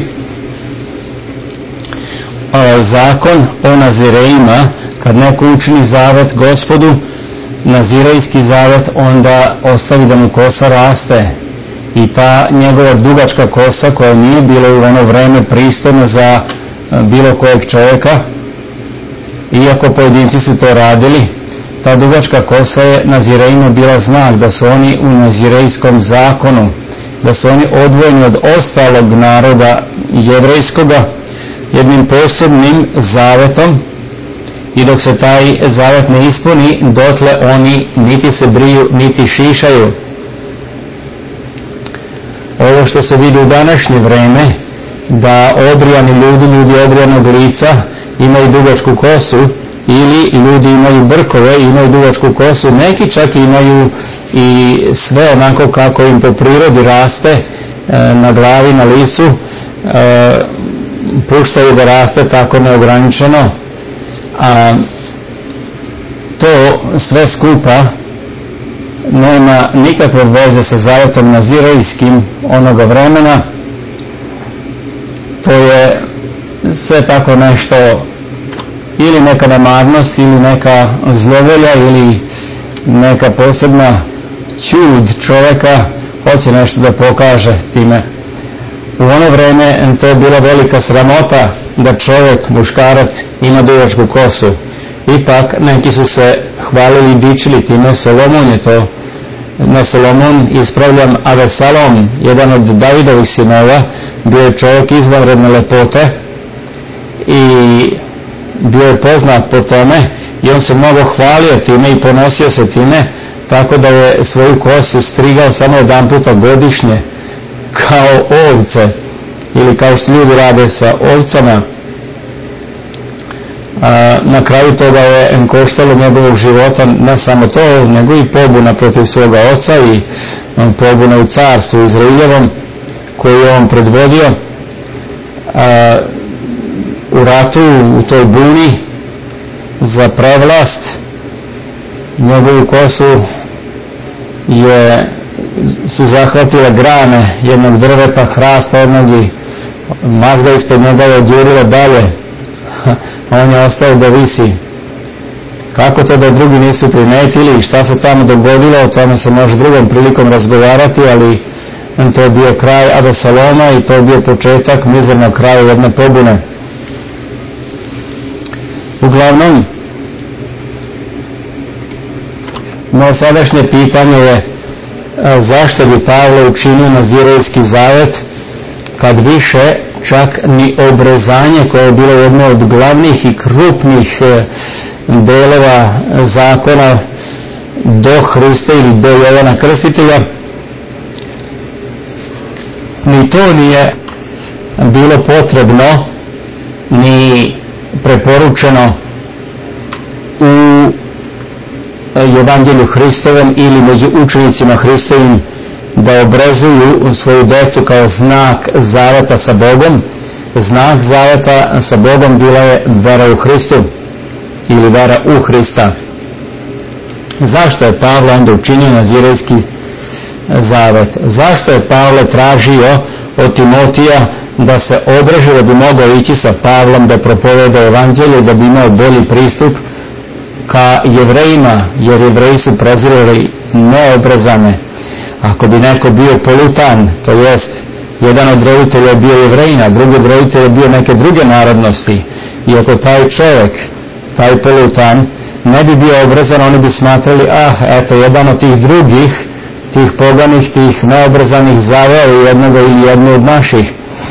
zakon o nazirejima. Kad neko učini zavet Gospodu, nazirejski zavet, onda ostavi da mu kosa raste, i ta njegova dugačka kosa, koja nije bila u ono vreme pristojna za bilo kojeg čovjeka, iako pojedinci su to radili. Ta dugačka kosa je nazirejima bila znak da su oni u nazirejskom zakonu, da su oni odvojeni od ostalog naroda jevrejskoga jednim posebnim zavetom, i dok se taj zavet ne ispuni, dotle oni niti se briju, niti šišaju. Ovo što se vidi u današnje vreme, da obrijani ljudi, ljudi obrijanog lica imaju dugačku kosu, ili ljudi imaju brkove, imaju dugačku kosu, neki čak imaju i sve onako kako im po prirodi raste e, na glavi, na licu, e, puštaju da raste tako neograničeno, a to sve skupa nema nikakve veze sa zavetom nazirejskim onoga vremena. To je sve tako nešto, ili neka namarnost, ili neka zlovolja, ili neka posebna ćud čovjeka, hoće nešto da pokaže time. U ono vrijeme to je bila velika sramota da čovjek, muškarac, ima dugačku kosu. Ipak neki su se hvalili i dičili time. Solomon je to, ne Solomon, ispravljam, Avesalom, jedan od Davidovih sinova, bio je čovjek izvanredne lepote i bio je poznat po tome, i on se mnogo hvalio time i ponosio se time, tako da je svoju kosu strigao samo jedan puta godišnje, kao ovce, ili kao što ljudi rade sa ovcama. A, na kraju toga je koštalo njegovog života ne samo to, nego i pobuna protiv svoga oca i pobuna u carstvu Izraeljevom koju je on predvodio. A, u ratu, u toj buni za prevlast, njegovu kosu je su zahvatile grane jednog drveta, hrasta jednog, i mazga ispod njega je odjurila dalje, a on je ostao da visi. Kako to da drugi nisu primetili i šta se tamo dogodilo, o tome se može drugom prilikom razgovarati, ali to je bio kraj Avesaloma i to je bio početak mizernog kraja jedne pobune. Uglavnom, moje sadašnje pitanje je zašto bi Pavle učinio nazirejski zavet, kad više čak ni obrezanje, koje je bilo jedno od glavnih i krupnih delova zakona do Hrista ili do Jovana Krstitelja, ni to nije bilo potrebno ni preporučeno u Evanđelju Hristovom ili među učenicima Hristovim da obrezuju svoju decu kao znak zaveta sa Bogom. Znak zaveta sa Bogom bila je vera u Hristu ili vera u Hrista. Zašto je Pavle onda učinio nazirejski zavet? Zašto je Pavle tražio od Timotija da se obreže da bi mogao ići sa Pavlom da propoveda evanđelje, da bi imao bolji pristup ka jevrejima, jer jevreji su prezirali neobrezane. Ako bi neko bio polutan, to jest jedan od roditelja je bio jevrejin, a drugi od roditelja je bio neke druge narodnosti, i ako taj čovjek, taj polutan, ne bi bio obrezan, oni bi smatrali, ah, eto, jedan od tih drugih, tih poganih, tih neobrezanih zaveo jednog ili jednu od naših.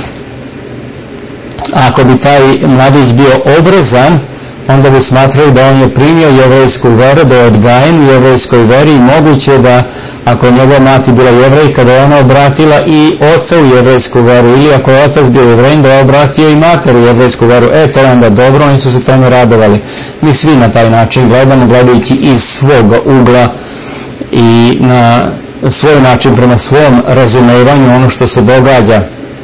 Ako bi taj mladić bio obrezan, onda bi smatrali da on je primio jevrejsku veru, da je odgajen u jevrejskoj veri, i moguće da ako je njegova mati bila jevrejka, da je ona obratila i oca u jevrejsku veru, ili ako je otac bio jevrejin, da je obratio i mater u jevrejsku veru. E, to je onda dobro, oni su se tome radovali. Mi svi na taj način gledamo, gledajući iz svog ugla i na svoj način, prema svom razumevanju ono što se događa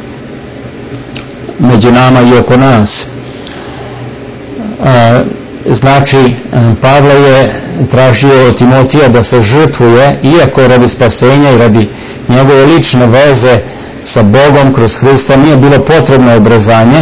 među nama i oko nas. E, znači, Pavle je tražio od Timotija da se žrtvuje, iako radi spasenja i radi njegove lične veze sa Bogom kroz Hrista nije bilo potrebno obrezanje.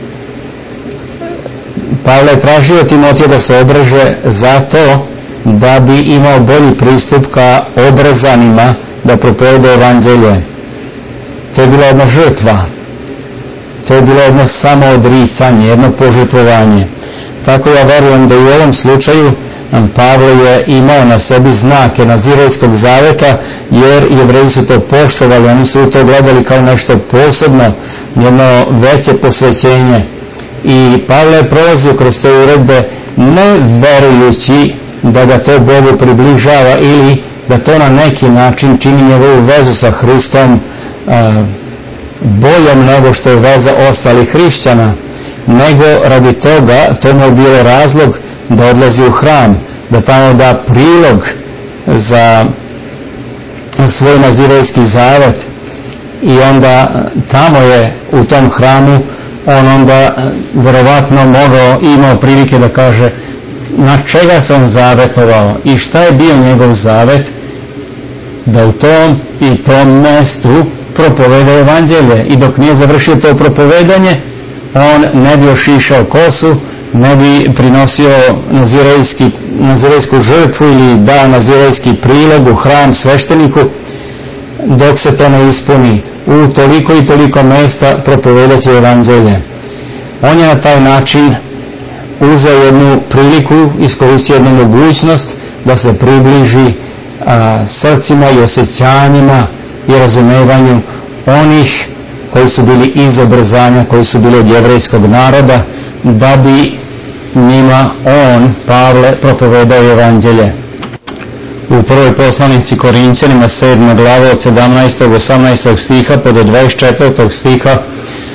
Pavle je tražio od Timotija da se obreže zato da bi imao bolji pristup ka obrezanima da propoveda evanđelje. To je bila jedna žrtva. To je bilo jedno samoodricanje, jedno požrtvovanje. Tako ja verujem da i u ovom slučaju Pavle je imao na sebi znake Nazirejskog zaveta, jer Jevreji su to poštovali, oni su to gledali kao nešto posebno, jedno veće posvećenje. I Pavle je prolazio kroz te uredbe ne verujući da ga to Bogu približava ili da to na neki način čini njegovu vezu sa Hristom a, boljom nego što je veza ostalih hrišćana, nego radi toga, to mu je bilo razlog da odlazi u hram, da tamo da prilog za svoj nazirejski zavet. I onda tamo je u tom hramu on onda verovatno mogao, imao prilike da kaže na čega se on zavetovao i šta je bio njegov zavet, da u tom i tom mestu propoveda evanđelje. I dok nije završio to propovedanje, on ne bi ošišao kosu, ne bi prinosio nazirejski, nazirejsku žrtvu ili dao nazirejski prilog u hram svešteniku, dok se to ne ispuni. U toliko i toliko mesta propovedat će evanđelje. On je na taj način uzeo jednu priliku, iskoristio jednu mogućnost da se približi a, srcima i osjećanjima i razumevanju onih koji su bili iz obrzanja, koji su bili od jevrejskog naroda, da bi njima on, Pavle, propovedao evanđelje. U prvoj poslanici Korinćanima sedma glava od sedamnaestog do osamnaestog stiha pa do dvadeset četvrtog stiha e,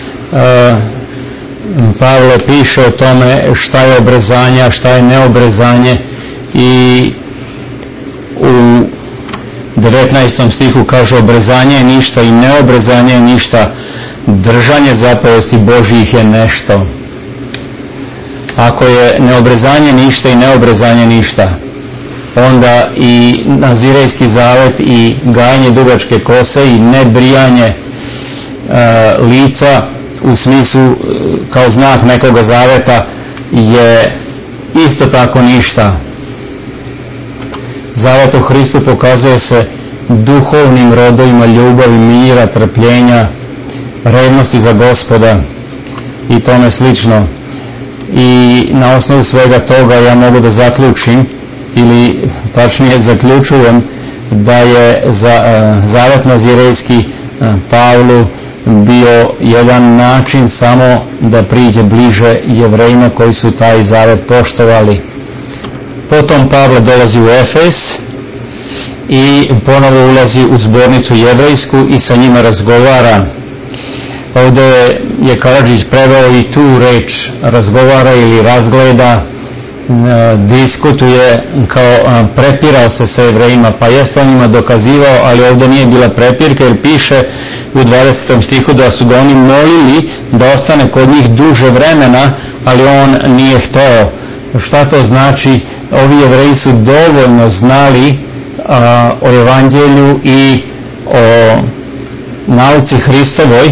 Pavle piše o tome šta je obrezanje, a šta je neobrezanje, i u devetnaestom stihu kaže obrezanje je ništa i neobrezanje je ništa, držanje zapovesti Božjih je nešto. Ako je neobrezanje ništa i neobrezanje ništa, onda i nazirejski zavet i gajanje dugačke kose i nebrijanje e, lica u smislu kao znak nekoga zaveta je isto tako ništa. Zavet o Hristu pokazuje se duhovnim rodovima ljubavi, mira, trpljenja, revnosti za Gospoda i tome slično. I na osnovu svega toga ja mogu da zaključim, ili tačnije zaključujem, da je za, uh, zavet nazirejski uh, Pavlu bio jedan način samo da priđe bliže Jevrejima koji su taj zavet poštovali. Potom Pavle dolazi u Efes i ponovo ulazi u zbornicu jevrejsku i sa njima razgovara. Ovdje je Karadžić preveo i tu reč razgovara ili razgleda, diskutuje, kao prepirao se sa Jevrejima, pa jeste on njima dokazivao, ali ovdje nije bila prepirka, jer piše u dvadesetom stihu da su ga oni molili da ostane kod njih duže vremena, ali on nije hteo. Šta to znači? Ovi Jevreji su dovoljno znali a, o evanđelju i o nauci Hristovoj,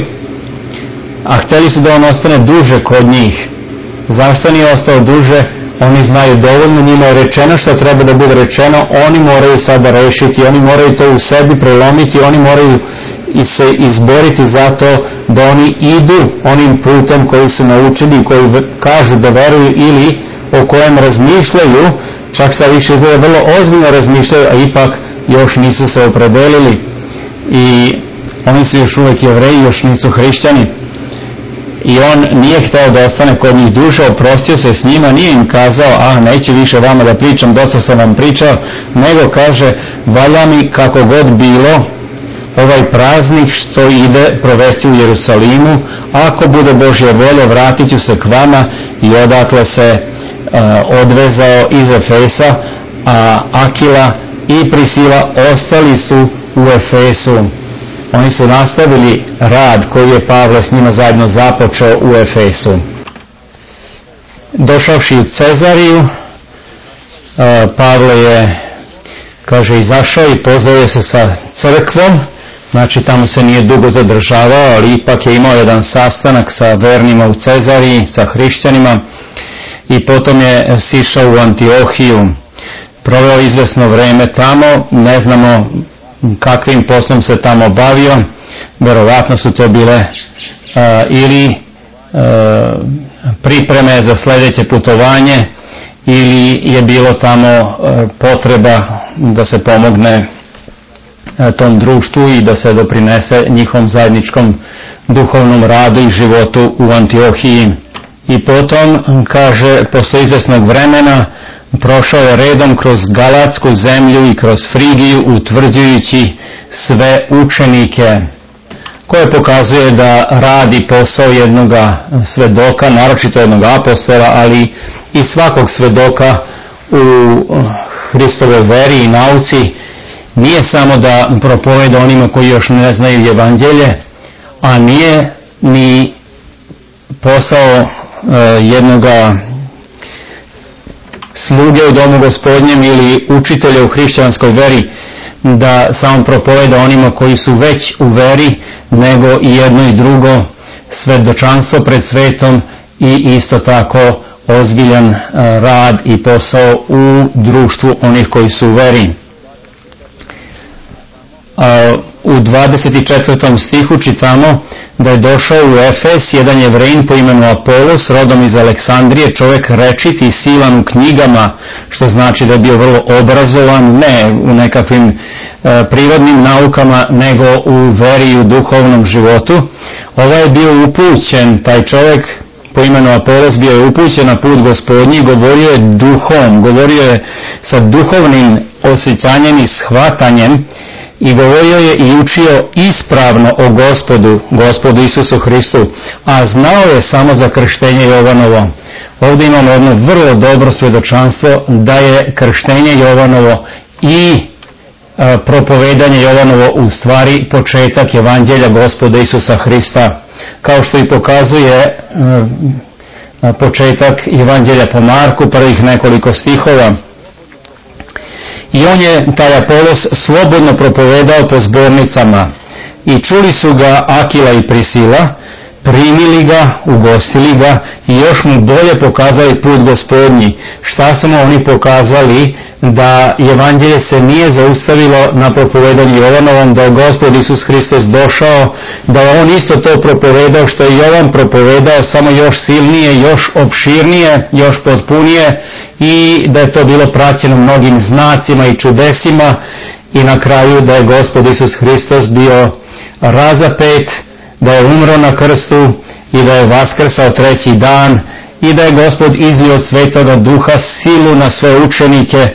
a htjeli su da on ostane duže kod njih. Zašto nije ostao duže? Oni znaju dovoljno, njima je rečeno što treba da bude rečeno, oni moraju sada rešiti, oni moraju to u sebi prelomiti, oni moraju i se izboriti za to da oni idu onim putem koji su naučili, koji kažu da veruju ili o kojem razmišljaju, čak šta više izgleda vrlo ozbiljno razmišljaju, a ipak još nisu se opredelili i oni su još uvijek Jevreji, još nisu hrišćani. I on nije hteo da ostane kod njih duže, oprostio se s njima, nije im kazao, a neću više vama da pričam, dosta sam vam pričao, nego kaže, valja mi kako god bilo ovaj praznik što ide provesti u Jerusalimu, ako bude Božja volja vratit ću se k vama, i odatle se uh, odvezao iz Efesa, a Akila i Prisila ostali su u Efesu. Oni su nastavili rad koji je Pavle s njima zajedno započeo u Efesu. Došavši u Cezariju, Pavle je, kaže, izašao i pozdravio se sa crkvom, znači tamo se nije dugo zadržavao, ali ipak je imao jedan sastanak sa vernima u Cezariji, sa hrišćanima, i potom je sišao u Antiohiju. Proveo izvesno vreme tamo, ne znamo kakvim poslom se tamo bavio, verovatno su to bile uh, ili uh, pripreme za sljedeće putovanje ili je bilo tamo potreba da se pomogne tom društvu i da se doprinese njihovom zajedničkom duhovnom radu i životu u Antiohiji. I potom, kaže, posle izvesnog vremena prošao je redom kroz Galatsku zemlju i kroz Frigiju, utvrđujući sve učenike, koje pokazuje da radi posao jednog svedoka, naročito jednog apostola, ali i svakog svedoka u Hristovoj veri i nauci. Nije samo da propoveda onima koji još ne znaju evanđelje, a nije ni posao e, jednoga sluge u domu Gospodnjem ili učitelja u hrišćanskoj veri da samo propoveda onima koji su već u veri, nego i jedno i drugo svedočanstvo pred svetom i isto tako ozbiljan rad i posao u društvu onih koji su u veri. U dvadeset četvrtom stihu čitamo da je došao u Efes jedan Jevrein po imenu Apolos, rodom iz Aleksandrije, čovjek rečit i silan u knjigama, što znači da je bio vrlo obrazovan, ne u nekakvim e, prirodnim naukama, nego u veri i u duhovnom životu. Ovaj je bio upućen, taj čovjek po imenu Apolos bio je upućen na put Gospodnji, govorio je duhom, govorio je sa duhovnim osjećanjem i shvatanjem, i govorio je i učio ispravno o Gospodu, Gospodu Isusu Hristu, a znao je samo za krštenje Jovanovo. Ovdje imamo jedno vrlo dobro svjedočanstvo da je krštenje Jovanovo i e, propovedanje Jovanovo u stvari početak evanđelja Gospoda Isusa Hrista, kao što i pokazuje e, početak evanđelja po Marku, prvih nekoliko stihova. I on je, taj Apolos, slobodno propovedao po zbornicama i čuli su ga Akila i Prisila, primili ga, ugostili ga i još mu bolje pokazali put Gospodnji. Šta su mu oni pokazali? Da evanđelje se nije zaustavilo na propovedanju Jovanovom, da je Gospod Isus Hristos došao, da je on isto to propovedao što je Jovan propovedao, samo još silnije, još opširnije, još potpunije, i da je to bilo praćeno mnogim znacima i čudesima, i na kraju da je Gospod Isus Hristos bio razapet, da je umro na krstu i da je vaskrsao treći dan i da je Gospod izlio od Svetoga Duha silu na sve učenike.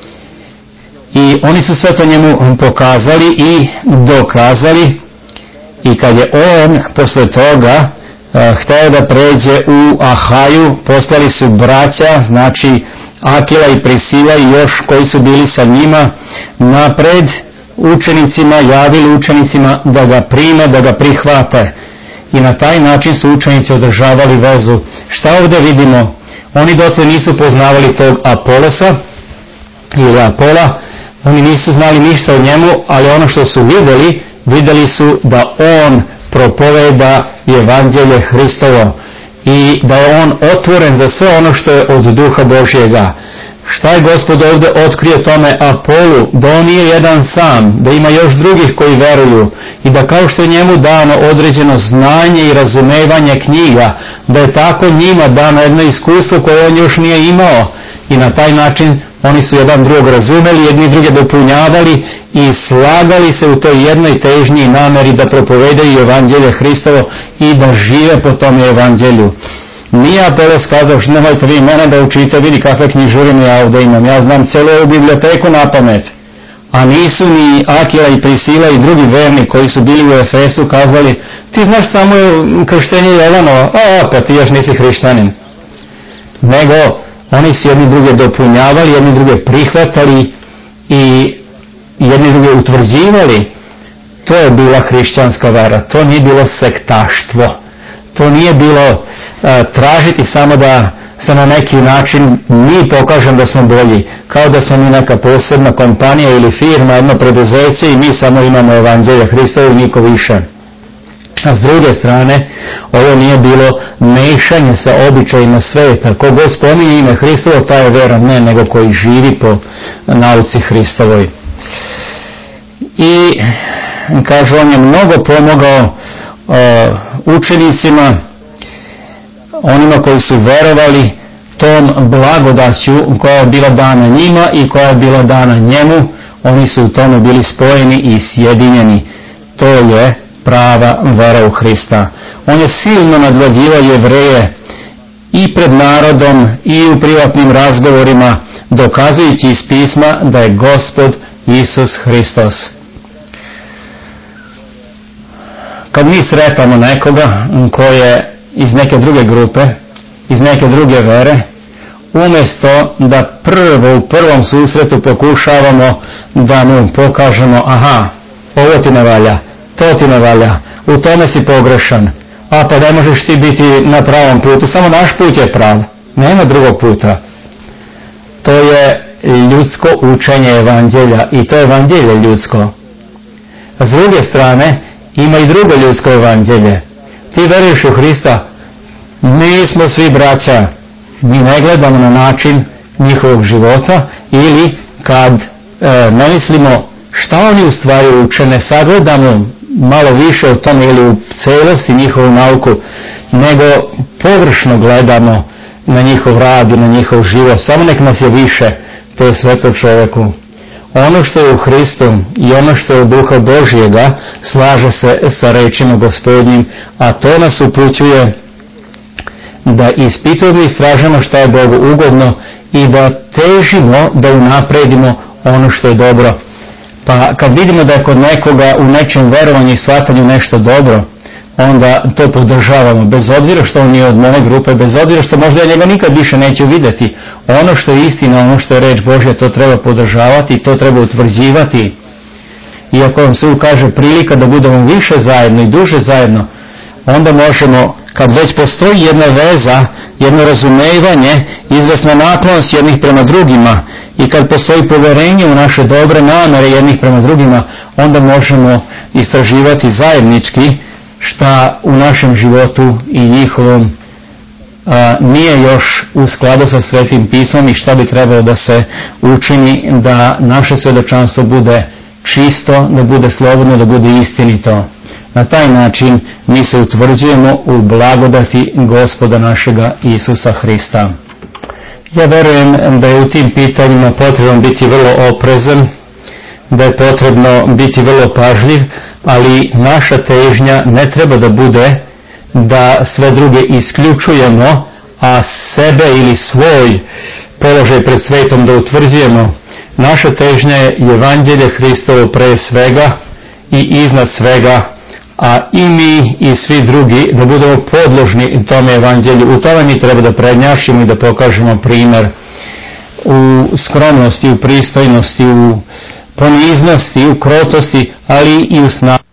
I oni su sve to njemu pokazali i dokazali, i kad je on posle toga uh, hteo da pređe u Ahaju, poslali su braća, znači Akila i Prisila i još koji su bili sa njima, napred učenicima, javili učenicima da ga prime, da ga prihvate. I na taj način su učenici održavali vezu. Šta ovdje vidimo? Oni dotle nisu poznavali tog Apolosa ili Apola, oni nisu znali ništa o njemu, ali ono što su vidjeli, vidjeli su da on propoveda evanđelje Hristovo i da je on otvoren za sve ono što je od Duha Božjega. Šta je Gospod ovdje otkrio tome Apolu? Da on nije jedan sam, da ima još drugih koji veruju i da kao što je njemu dano određeno znanje i razumevanje knjiga, da je tako njima dano jedno iskustvo koje on još nije imao, i na taj način oni su jedan drugog razumeli, jedni druge dopunjavali i slagali se u toj jednoj težnji i nameri da propovedaju evanđelje Hristovo i da žive po tom evanđelju. Nije Apolos kazao, nemojte vi mene da učite, vidi kakve knjižurine ja ovdje imam, ja znam cijelu ovu biblioteku na pamet. A nisu ni Akila i Prisila i drugi verni koji su bili u Efesu kazali, ti znaš samo krštenje Jovanova, a pa ti još nisi hrišćanin. Nego oni su jedni druge dopunjavali, jedni druge prihvatali i jedni druge utvrđivali. To je bila hrišćanska vera, to nije bilo sektaštvo. To nije bilo uh, tražiti samo da se na neki način mi pokažem da smo bolji, kao da smo mi neka posebna kompanija ili firma, jedno preduzeće i mi samo imamo evanđelje Hristovo i niko više. A s druge strane, ovo nije bilo mešanje sa običajima sveta. Ko god spominje ime Hristovo, ta je vera, ne, nego koji živi po nauci Hristovoj. I kaže, on je mnogo pomogao uh, učenicima, onima koji su verovali tom blagodaću koja je bila dana njima i koja je bila dana njemu. Oni su u tome bili spojeni i sjedinjeni. To je prava vera u Hrista. On je silno nadvlađivao Jevreje i pred narodom i u privatnim razgovorima, dokazujući iz pisma da je Gospod Isus Hristos. Kad mi sretamo nekoga ko je iz neke druge grupe, iz neke druge vere, umjesto da prvo u prvom susretu pokušavamo da mu pokažemo, aha, ovo ti ne valja, to ti ne valja, u tome si pogrešan, a pa ne možeš ti biti na pravom putu, samo naš put je prav, nema drugog puta. To je ljudsko učenje evanđelja i to je evanđelje ljudsko. A s druge strane ima i drugo ljudsko evanđelje. Ti veruješ u Hrista, mi smo svi braća. Mi ne gledamo na način njihovog života ili kad e, ne mislimo šta oni u stvari uče, ne sagledamo malo više o tome ili u celosti njihovu nauku, nego površno gledamo na njihov rad i na njihov život. Samo nek nas je više, to je sve po čovjeku. Ono što je u Hristu i ono što je u Duha Božjega slaže se sa rečima Gospodnjim, a to nas upućuje da ispitujemo i istražujemo šta je Bogu ugodno i da težimo da unapredimo ono što je dobro. Pa kad vidimo da je kod nekoga u nečem verovanju i shvatanju nešto dobro, onda to podržavamo, bez obzira što on nije od moje grupe, bez obzira što možda ja njega nikad više neću vidjeti. Ono što je istina, ono što je reč Božja, to treba podržavati, to treba utvrđivati. I ako vam se ukaže prilika da budemo više zajedno i duže zajedno, onda možemo, kad već postoji jedna veza, jedno razumijevanje, izvesna naklonost jednih prema drugima i kad postoji povjerenje u naše dobre namere jednih prema drugima, onda možemo istraživati zajednički šta u našem životu i njihovom a, nije još u skladu sa Svetim pismom i šta bi trebalo da se učini da naše svjedočanstvo bude čisto, da bude slobodno, da bude istinito. Na taj način mi se utvrđujemo u blagodati Gospoda našega Isusa Hrista. Ja verujem da je u tim pitanjima potrebno biti vrlo oprezan, da je potrebno biti vrlo pažljiv, ali naša težnja ne treba da bude da sve druge isključujemo, a sebe ili svoj položaj pred svetom da utvrđujemo. Naša težnja je evanđelje Hristovo pre svega i iznad svega, a i mi i svi drugi da budemo podložni tome evanđelju. U tome mi treba da prednjašimo i da pokažemo primjer u skromnosti, u pristojnosti, u poniznosti, u krotosti, ali i u snazi.